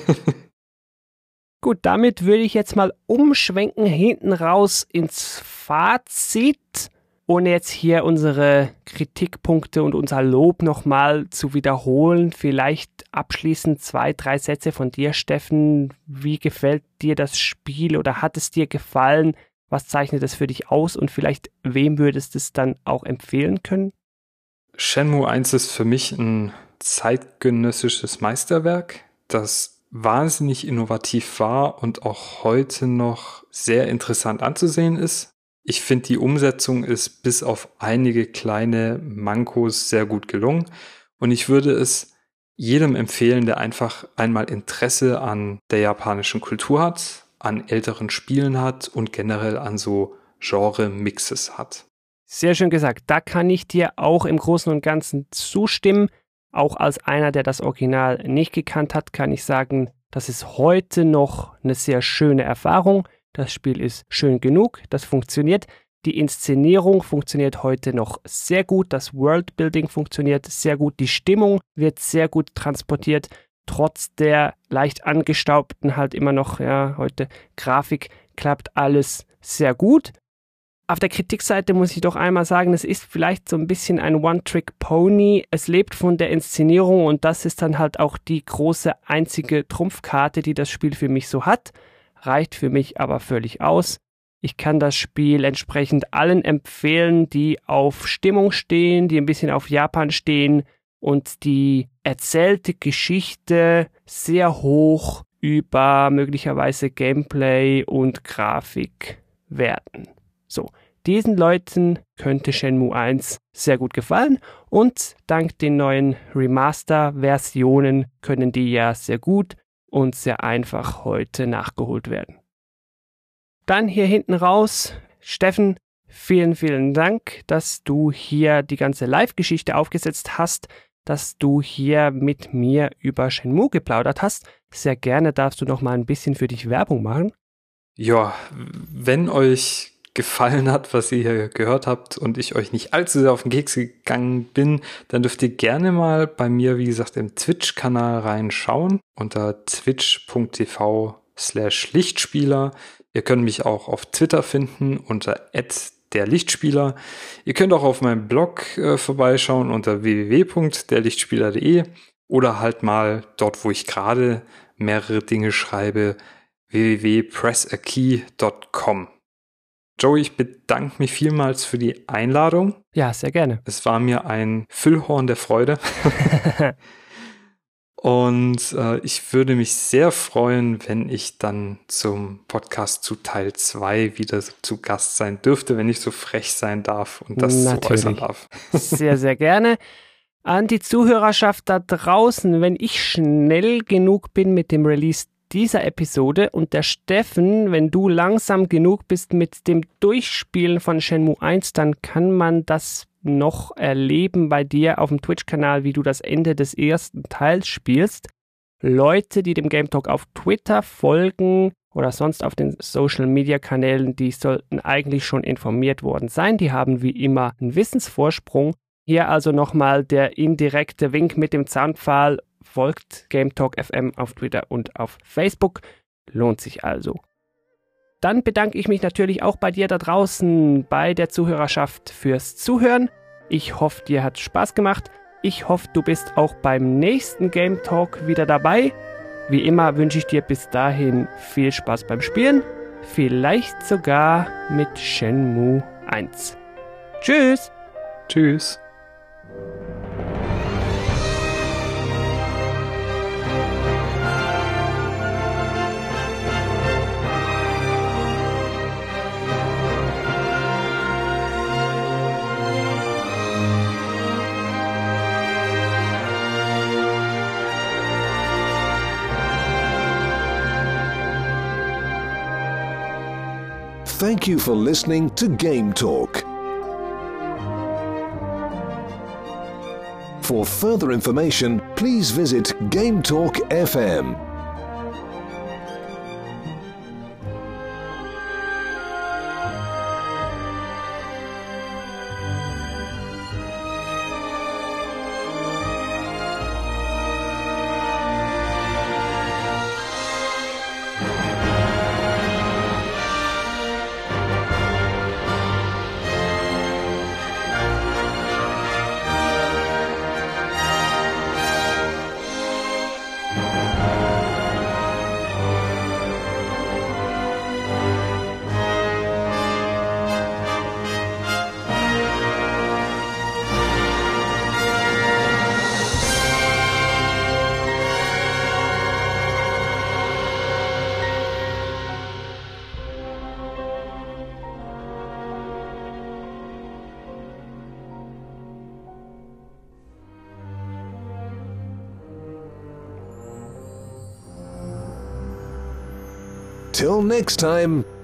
Gut, damit würde ich jetzt mal umschwenken hinten raus ins Fazit, ohne jetzt hier unsere Kritikpunkte und unser Lob nochmal zu wiederholen. Vielleicht abschließend 2, 3 Sätze von dir, Steffen. Wie gefällt dir das Spiel oder hat es dir gefallen? Was zeichnet es für dich aus und vielleicht wem würdest du es dann auch empfehlen können? Shenmue 1 ist für mich ein zeitgenössisches Meisterwerk, das wahnsinnig innovativ war und auch heute noch sehr interessant anzusehen ist. Ich finde, die Umsetzung ist bis auf einige kleine Mankos sehr gut gelungen und ich würde es jedem empfehlen, der einfach einmal Interesse an der japanischen Kultur hat, an älteren Spielen hat und generell an so Genre-Mixes hat. Sehr schön gesagt. Da kann ich dir auch im Großen und Ganzen zustimmen. Auch als einer, der das Original nicht gekannt hat, kann ich sagen, das ist heute noch eine sehr schöne Erfahrung. Das Spiel ist schön genug, das funktioniert. Die Inszenierung funktioniert heute noch sehr gut. Das Worldbuilding funktioniert sehr gut. Die Stimmung wird sehr gut transportiert. Trotz der leicht angestaubten halt immer noch, ja, heute Grafik klappt alles sehr gut. Auf der Kritikseite muss ich doch einmal sagen, es ist vielleicht so ein bisschen ein One-Trick-Pony. Es lebt von der Inszenierung und das ist dann halt auch die große einzige Trumpfkarte, die das Spiel für mich so hat. Reicht für mich aber völlig aus. Ich kann das Spiel entsprechend allen empfehlen, die auf Stimmung stehen, die ein bisschen auf Japan stehen. und die erzählte Geschichte sehr hoch über möglicherweise Gameplay und Grafik werten. So, diesen Leuten könnte Shenmue 1 sehr gut gefallen und dank den neuen Remaster-Versionen können die ja sehr gut und sehr einfach heute nachgeholt werden. Dann hier hinten raus, Steffen, vielen, vielen Dank, dass du hier die ganze Live-Geschichte aufgesetzt hast, dass du hier mit mir über Shenmue geplaudert hast. Sehr gerne darfst du noch mal ein bisschen für dich Werbung machen. Ja, wenn euch gefallen hat, was ihr hier gehört habt und ich euch nicht allzu sehr auf den Keks gegangen bin, dann dürft ihr gerne mal bei mir, wie gesagt, im Twitch-Kanal reinschauen unter twitch.tv/Lichtspieler. Ihr könnt mich auch auf Twitter finden unter @derlichtspieler. Ihr könnt auch auf meinem Blog vorbeischauen unter www.derlichtspieler.de oder halt mal dort, wo ich gerade mehrere Dinge schreibe, www.pressakey.com. Joey, ich bedanke mich vielmals für die Einladung. Ja, sehr gerne. Es war mir ein Füllhorn der Freude. Und ich würde mich sehr freuen, wenn ich dann zum Podcast zu Teil 2 wieder zu Gast sein dürfte, wenn ich so frech sein darf und das so äußern darf. Sehr, sehr gerne. An die Zuhörerschaft da draußen, wenn ich schnell genug bin mit dem Release dieser Episode und der Steffen, wenn du langsam genug bist mit dem Durchspielen von Shenmue 1, dann kann man das noch erleben bei dir auf dem Twitch-Kanal, wie du das Ende des ersten Teils spielst. Leute, die dem Game Talk auf Twitter folgen oder sonst auf den Social-Media-Kanälen, die sollten eigentlich schon informiert worden sein. Die haben wie immer einen Wissensvorsprung. Hier also nochmal der indirekte Wink mit dem Zaunpfahl. Folgt Game Talk FM auf Twitter und auf Facebook. Lohnt sich also. Dann bedanke ich mich natürlich auch bei dir da draußen, bei der Zuhörerschaft fürs Zuhören. Ich hoffe, dir hat Spaß gemacht. Ich hoffe, du bist auch beim nächsten Game Talk wieder dabei. Wie immer wünsche ich dir bis dahin viel Spaß beim Spielen. Vielleicht sogar mit Shenmue 1. Tschüss! Tschüss! Thank you for listening to Game Talk. For further information, please visit Game Talk FM. Till next time.